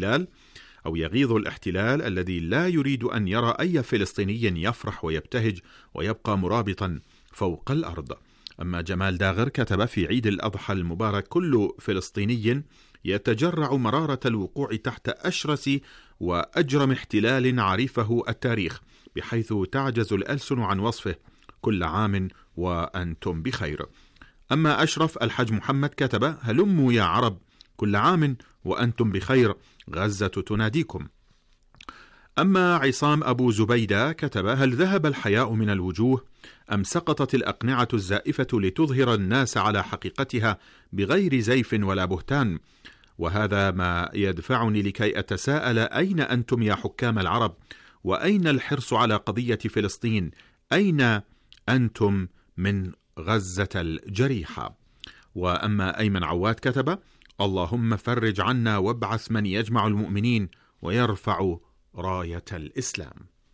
الاحتلال الذي لا يريد أن يرى أي فلسطيني يفرح ويبتهج ويبقى مرابطا فوق الأرض. أما جمال داغر كتب: في عيد الأضحى المبارك كل فلسطيني يتجرع مرارة الوقوع تحت أشرس وأجرم احتلال عرفه التاريخ بحيث تعجز الألسن عن وصفه. كل عام وأنتم بخير. أما أشرف الحج محمد كتب: هلموا يا عرب، كل عام وأنتم بخير، غزة تناديكم. أما عصام أبو زبيدة كتب: هل ذهب الحياء من الوجوه أم سقطت الأقنعة الزائفة لتظهر الناس على حقيقتها بغير زيف ولا بهتان؟ وهذا ما يدفعني لكي أتساءل: أين أنتم يا حكام العرب؟ وأين الحرص على قضية فلسطين؟ أين أنتم من غزة الجريحة؟ وأما أيمن عواد كتب: اللهم فرج عنا وابعث من يجمع المؤمنين ويرفع راية الإسلام.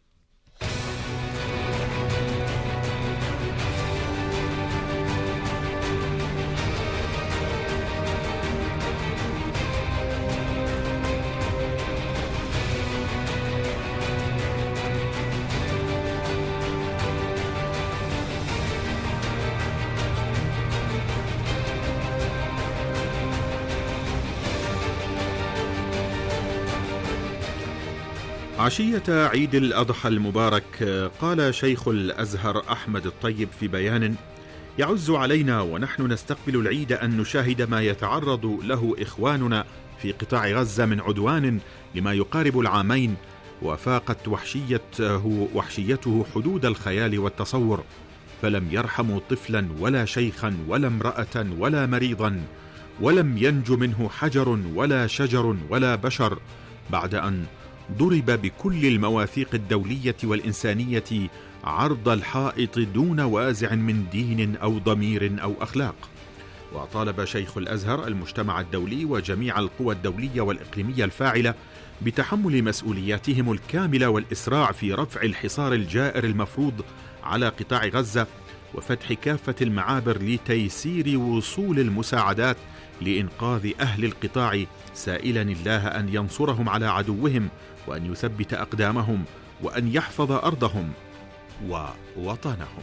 عشية عيد الأضحى المبارك قال شيخ الأزهر أحمد الطيب في بيان: يعز علينا ونحن نستقبل العيد أن نشاهد ما يتعرض له إخواننا في قطاع غزة من عدوان لما يقارب العامين، وفاقت وحشيته حدود الخيال والتصور، فلم يرحموا طفلا ولا شيخا ولا امرأة ولا مريضا، ولم ينج منه حجر ولا شجر ولا بشر، بعد أن ضرب بكل المواثيق الدولية والإنسانية عرض الحائط دون وازع من دين أو ضمير أو أخلاق. وطالب شيخ الأزهر المجتمع الدولي وجميع القوى الدولية والإقليمية الفاعلة بتحمل مسؤولياتهم الكاملة والإسراع في رفع الحصار الجائر المفروض على قطاع غزة وفتح كافة المعابر لتيسير وصول المساعدات لإنقاذ أهل القطاع، سائلا الله أن ينصرهم على عدوهم وأن يثبت أقدامهم وأن يحفظ أرضهم ووطنهم.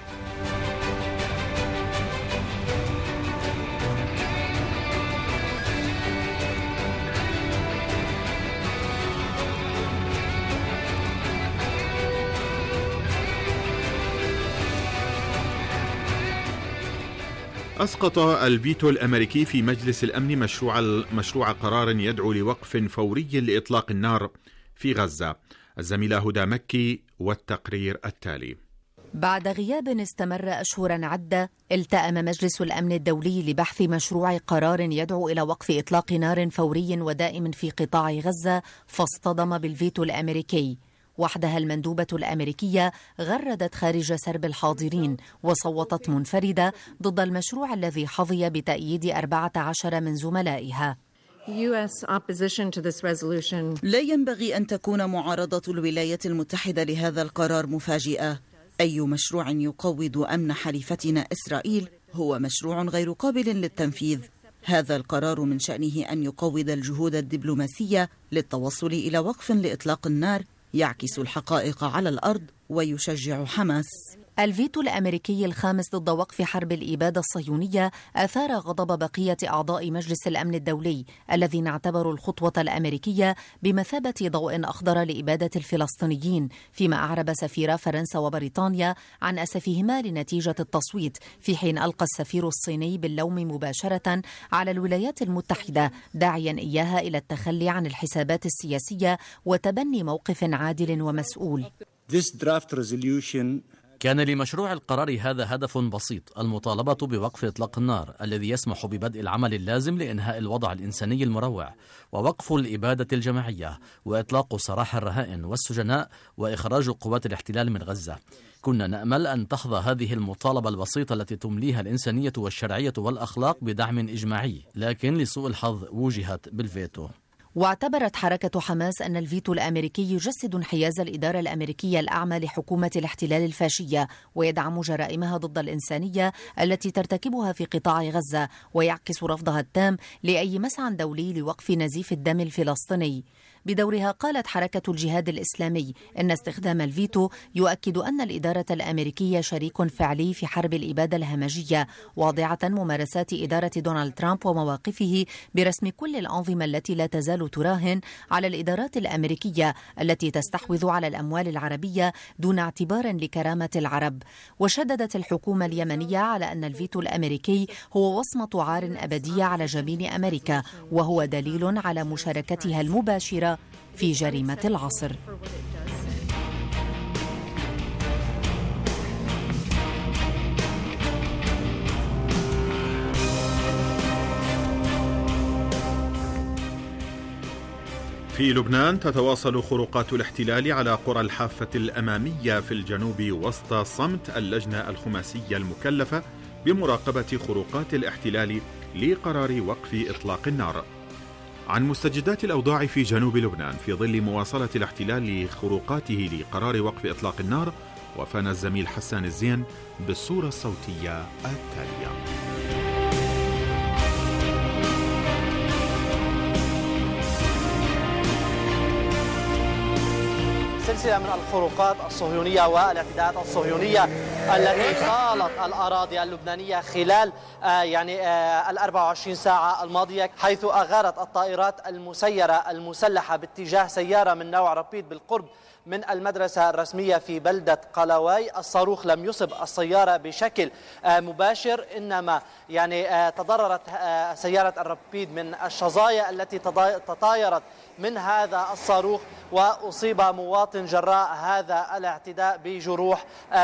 أسقط الفيتو الأمريكي في مجلس الأمن مشروع قرار يدعو لوقف فوري لإطلاق النار في غزة. الزميلة هدى مكي والتقرير التالي. بعد غياب استمر أشهرا عدة، التأم مجلس الأمن الدولي لبحث مشروع قرار يدعو إلى وقف إطلاق نار فوري ودائم في قطاع غزة، فاصطدم بالفيتو الأمريكي. وحدها المندوبة الأمريكية غردت خارج سرب الحاضرين وصوتت منفردة ضد المشروع الذي حظي بتأييد 14 من زملائها. لا ينبغي أن تكون معارضة الولايات المتحدة لهذا القرار مفاجئة. أي مشروع يقوض أمن حليفتنا إسرائيل هو مشروع غير قابل للتنفيذ. هذا القرار من شأنه أن يقوض الجهود الدبلوماسية للتوصل إلى وقف لإطلاق النار يعكس الحقائق على الأرض ويشجع حماس. الفيتو الأمريكي الخامس ضد وقف حرب الإبادة الصهيونية أثار غضب بقية أعضاء مجلس الأمن الدولي الذين اعتبروا الخطوة الأمريكية بمثابة ضوء أخضر لإبادة الفلسطينيين، فيما أعرب سفيرا فرنسا وبريطانيا عن أسفهما لنتيجة التصويت، في حين ألقى السفير الصيني باللوم مباشرة على الولايات المتحدة، داعيا إياها إلى التخلي عن الحسابات السياسية وتبني موقف عادل ومسؤول. كان لمشروع القرار هذا هدف بسيط: المطالبة بوقف إطلاق النار الذي يسمح ببدء العمل اللازم لإنهاء الوضع الإنساني المروع، ووقف الإبادة الجماعية، وإطلاق سراح الرهائن والسجناء، وإخراج قوات الاحتلال من غزة. كنا نأمل أن تحظى هذه المطالبة البسيطة التي تمليها الإنسانية والشرعية والأخلاق بدعم إجماعي، لكن لسوء الحظ وجهت بالفيتو. واعتبرت حركة حماس أن الفيتو الأمريكي يجسد انحياز الإدارة الأمريكية الأعمى لحكومة الاحتلال الفاشية، ويدعم جرائمها ضد الإنسانية التي ترتكبها في قطاع غزة، ويعكس رفضها التام لأي مسعى دولي لوقف نزيف الدم الفلسطيني. بدورها قالت حركة الجهاد الإسلامي إن استخدام الفيتو يؤكد أن الإدارة الأمريكية شريك فعلي في حرب الإبادة الهمجية، واضعة ممارسات إدارة دونالد ترامب ومواقفه برسم كل الأنظمة التي لا تزال تراهن على الإدارات الأمريكية التي تستحوذ على الأموال العربية دون اعتبار لكرامة العرب. وشددت الحكومة اليمنية على أن الفيتو الأمريكي هو وصمة عار أبدية على جبين أمريكا، وهو دليل على مشاركتها المباشرة في جريمة العصر. في لبنان تتواصل خروقات الاحتلال على قرى الحافة الأمامية في الجنوب وسط صمت اللجنة الخماسية المكلفة بمراقبة خروقات الاحتلال لقرار وقف إطلاق النار. عن مستجدات الأوضاع في جنوب لبنان في ظل مواصلة الاحتلال لخروقاته لقرار وقف إطلاق النار، وفانا الزميل حسان الزين بالصورة الصوتية التالية. سلسلة من الخروقات الصهيونية والاعتداءات الصهيونية التي طالت الأراضي اللبنانية خلال ال 24 ساعة الماضية، حيث أغارت الطائرات المسيرة المسلحة باتجاه سيارة من نوع رابيد بالقرب من المدرسة الرسمية في بلدة قلاوي. الصاروخ لم يصب السيارة بشكل مباشر، إنما تضررت سيارة الرابيد من الشظايا التي تطايرت من هذا الصاروخ، وأصيب مواطن جراء هذا الاعتداء بجروح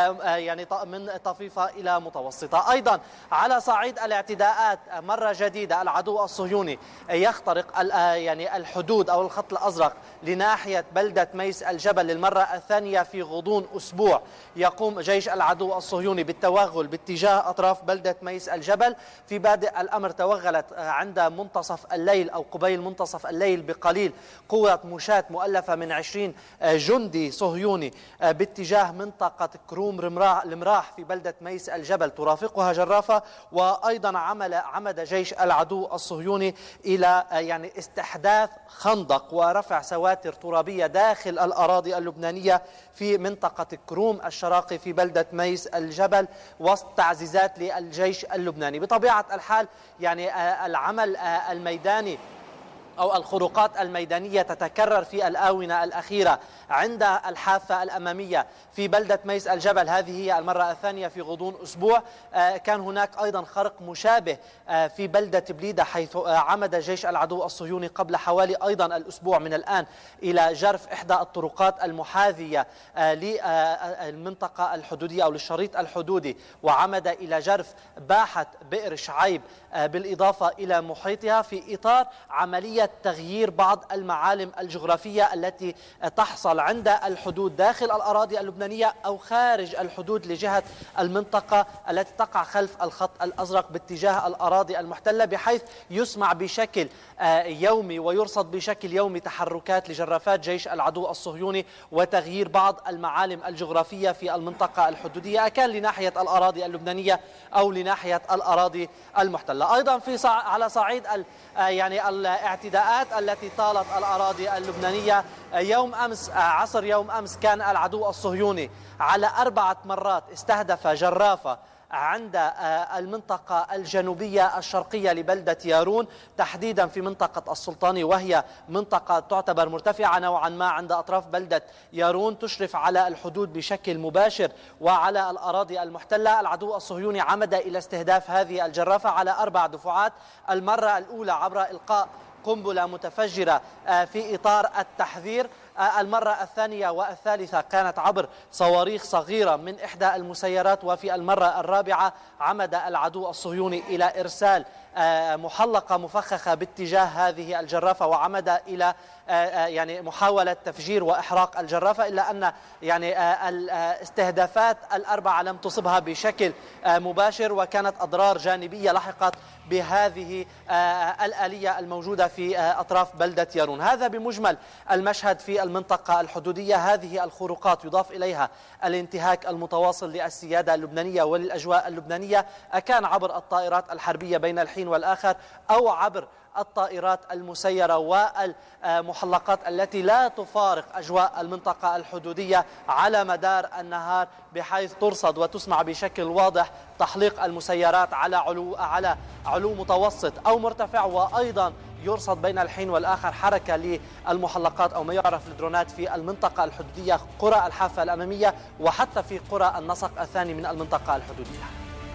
من طفيفة إلى متوسطة. أيضا على صعيد الاعتداءات، مرة جديدة العدو الصهيوني يخترق الحدود أو الخط الأزرق لناحية بلدة ميس الجبل للمرة الثانية في غضون أسبوع. يقوم جيش العدو الصهيوني بالتوغل باتجاه أطراف بلدة ميس الجبل. في بادئ الأمر توغلت عند منتصف الليل أو قبيل منتصف الليل بقليل قوة مشاة مؤلفة من 20 جندي صهيوني باتجاه منطقة كروم المراح في بلدة ميس الجبل ترافقها جرافة. وأيضا عمد جيش العدو الصهيوني إلى استحداث خندق ورفع سواتر ترابية داخل الأراضي اللبنانية في منطقة كروم الشراقي في بلدة ميس الجبل وسط تعزيزات للجيش اللبناني. بطبيعة الحال العمل الميداني أو الخروقات الميدانية تتكرر في الآونة الأخيرة عند الحافة الأمامية في بلدة ميس الجبل. هذه هي المرة الثانية في غضون أسبوع. كان هناك أيضا خرق مشابه في بلدة بليدة، حيث عمد جيش العدو الصهيوني قبل حوالي أيضا الأسبوع من الآن إلى جرف إحدى الطرقات المحاذية للمنطقة الحدودية أو للشريط الحدودي، وعمد إلى جرف باحة بئر شعيب بالإضافة إلى محيطها في إطار عملية تغيير بعض المعالم الجغرافية التي تحصل عند الحدود داخل الأراضي اللبنانية أو خارج الحدود لجهة المنطقة التي تقع خلف الخط الأزرق باتجاه الأراضي المحتلة، بحيث يسمع بشكل يومي ويرصد بشكل يومي تحركات لجرافات جيش العدو الصهيوني وتغيير بعض المعالم الجغرافية في المنطقة الحدودية، كان لناحية الأراضي اللبنانية أو لناحية الأراضي المحتلة. أيضا على صعيد الاعتداءات التي طالت الأراضي اللبنانية، يوم أمس عصر يوم أمس كان العدو الصهيوني على 4 مرات استهدف جرافة عند المنطقة الجنوبية الشرقية لبلدة يارون، تحديدا في منطقة السلطاني، وهي منطقة تعتبر مرتفعة نوعا ما عند أطراف بلدة يارون، تشرف على الحدود بشكل مباشر وعلى الأراضي المحتلة. العدو الصهيوني عمد إلى استهداف هذه الجرافة على 4 دفعات. المرة الأولى عبر إلقاء قنبلة متفجرة في إطار التحذير المرة الثانية والثالثة كانت عبر صواريخ صغيرة من إحدى المسيرات، وفي المرة الرابعة عمد العدو الصهيوني إلى إرسال محلقة مفخخة باتجاه هذه الجرافة، وعمد إلى يعني محاولة تفجير وإحراق الجرافة، إلا أن يعني الاستهدافات الأربعة لم تصبها بشكل مباشر، وكانت أضرار جانبية لحقت بهذه الآلية الموجودة في أطراف بلدة يارون. هذا بمجمل المشهد في المنطقة الحدودية. هذه الخروقات يضاف إليها الانتهاك المتواصل للسيادة اللبنانية وللأجواء اللبنانية، أكان عبر الطائرات الحربية بين الحين والآخر أو عبر الطائرات المسيرة والمحلقات التي لا تفارق أجواء المنطقة الحدودية على مدار النهار، بحيث ترصد وتسمع بشكل واضح تحليق المسيرات على علو متوسط أو مرتفع، وأيضا يرصد بين الحين والآخر حركة للمحلقات أو ما يعرف الدرونات في المنطقة الحدودية، قرى الحافة الأمامية وحتى في قرى النسق الثاني من المنطقة الحدودية.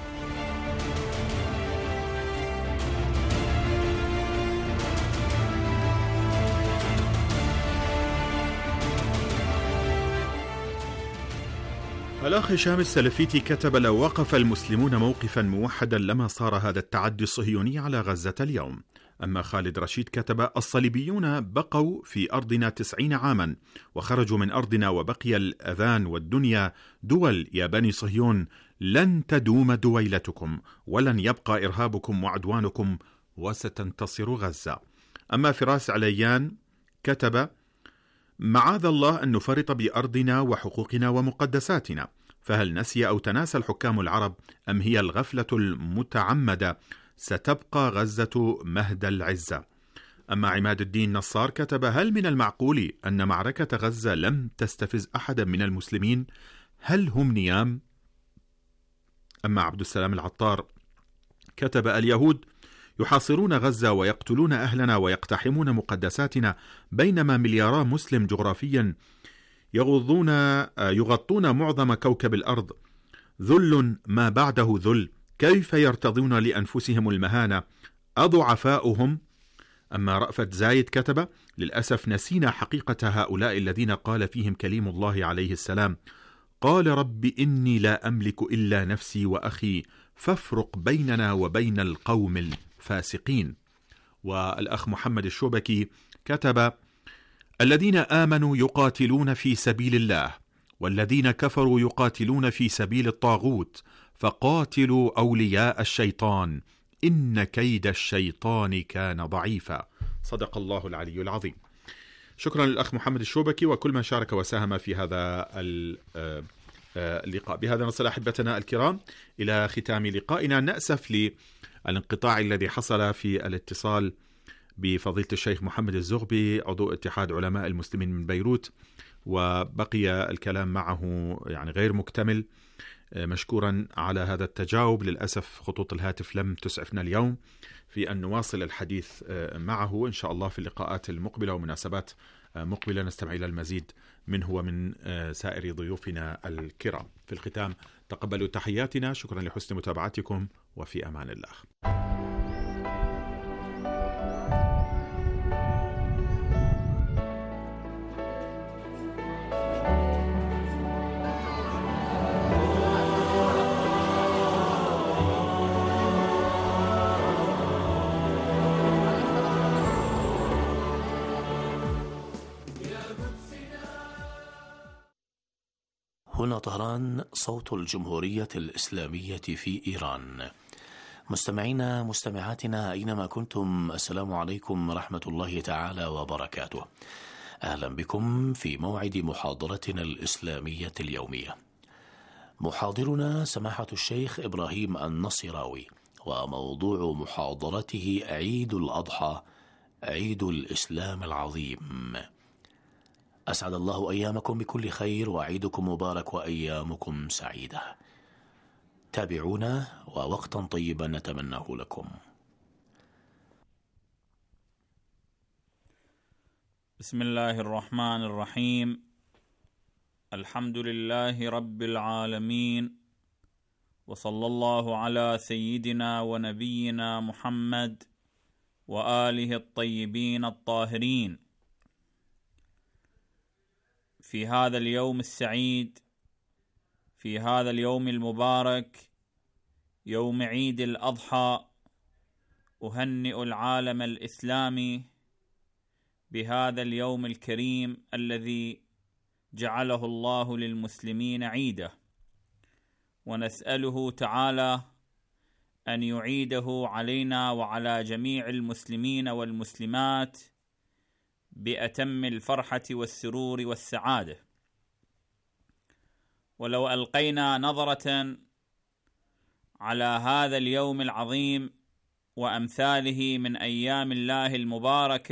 الأخ هشام السلفيتي كتب: لو وقف المسلمون موقفا موحدا لما صار هذا التعدي الصهيوني على غزة اليوم. أما خالد رشيد كتب: الصليبيون بقوا في أرضنا 90 عاما وخرجوا من أرضنا وبقي الأذان والدنيا دول يا بني صهيون، لن تدوم دويلتكم ولن يبقى إرهابكم وعدوانكم وستنتصر غزة. أما فراس عليان كتب: معاذ الله أن نفرط بأرضنا وحقوقنا ومقدساتنا، فهل نسي أو تناسى الحكام العرب أم هي الغفلة المتعمدة ستبقى غزة مهد العزة؟ أما عماد الدين نصار كتب: هل من المعقول أن معركة غزة لم تستفز أحدا من المسلمين؟ هل هم نيام؟ أما عبد السلام العطار كتب: اليهود يحاصرون غزة ويقتلون أهلنا ويقتحمون مقدساتنا، بينما مليارا مسلم جغرافيا يغطون معظم كوكب الأرض. ذل ما بعده ذل، كيف يرتضون لأنفسهم المهانة؟ أضعفاؤهم؟ أما رأفت زايد كتب: للأسف نسينا حقيقة هؤلاء الذين قال فيهم كليم الله عليه السلام: قال رب إني لا أملك إلا نفسي وأخي فافرق بيننا وبين القوم الفاسقين. والأخ محمد الشوبكي كتب: الذين آمنوا يقاتلون في سبيل الله والذين كفروا يقاتلون في سبيل الطاغوت، فقاتلوا أولياء الشيطان إن كيد الشيطان كان ضعيفا. صدق الله العلي العظيم. شكرا للأخ محمد الشوبكي وكل من شارك وساهم في هذا اللقاء. بهذا نصل أحبتنا الكرام إلى ختام لقائنا. نأسف للانقطاع الذي حصل في الاتصال بفضيلة الشيخ محمد الزغبي عضو اتحاد علماء المسلمين من بيروت، وبقي الكلام معه يعني غير مكتمل. مشكورا على هذا التجاوب. للأسف خطوط الهاتف لم تسعفنا اليوم في أن نواصل الحديث معه. إن شاء الله في اللقاءات المقبلة ومناسبات مقبلة نستمع إلى المزيد منه ومن سائر ضيوفنا الكرام. في الختام تقبلوا تحياتنا، شكرا لحسن متابعتكم وفي أمان الله. هنا طهران، صوت الجمهورية الإسلامية في إيران. مستمعينا مستمعاتنا أينما كنتم، السلام عليكم ورحمة الله تعالى وبركاته. أهلا بكم في موعد محاضرتنا الإسلامية اليومية. محاضرنا سماحة الشيخ إبراهيم النصراوي، وموضوع محاضرته عيد الأضحى، عيد الإسلام العظيم. أسعد الله أيامكم بكل خير وعيدكم مبارك وأيامكم سعيدة. تابعونا ووقتا طيبا نتمناه لكم. بسم الله الرحمن الرحيم. الحمد لله رب العالمين، وصلى الله على سيدنا ونبينا محمد وآله الطيبين الطاهرين. في هذا اليوم السعيد، في هذا اليوم المبارك، يوم عيد الأضحى، أهنئ العالم الإسلامي بهذا اليوم الكريم الذي جعله الله للمسلمين عيده، ونسأله تعالى أن يعيده علينا وعلى جميع المسلمين والمسلمات بأتم الفرحة والسرور والسعادة. ولو ألقينا نظرة على هذا اليوم العظيم وأمثاله من أيام الله المباركة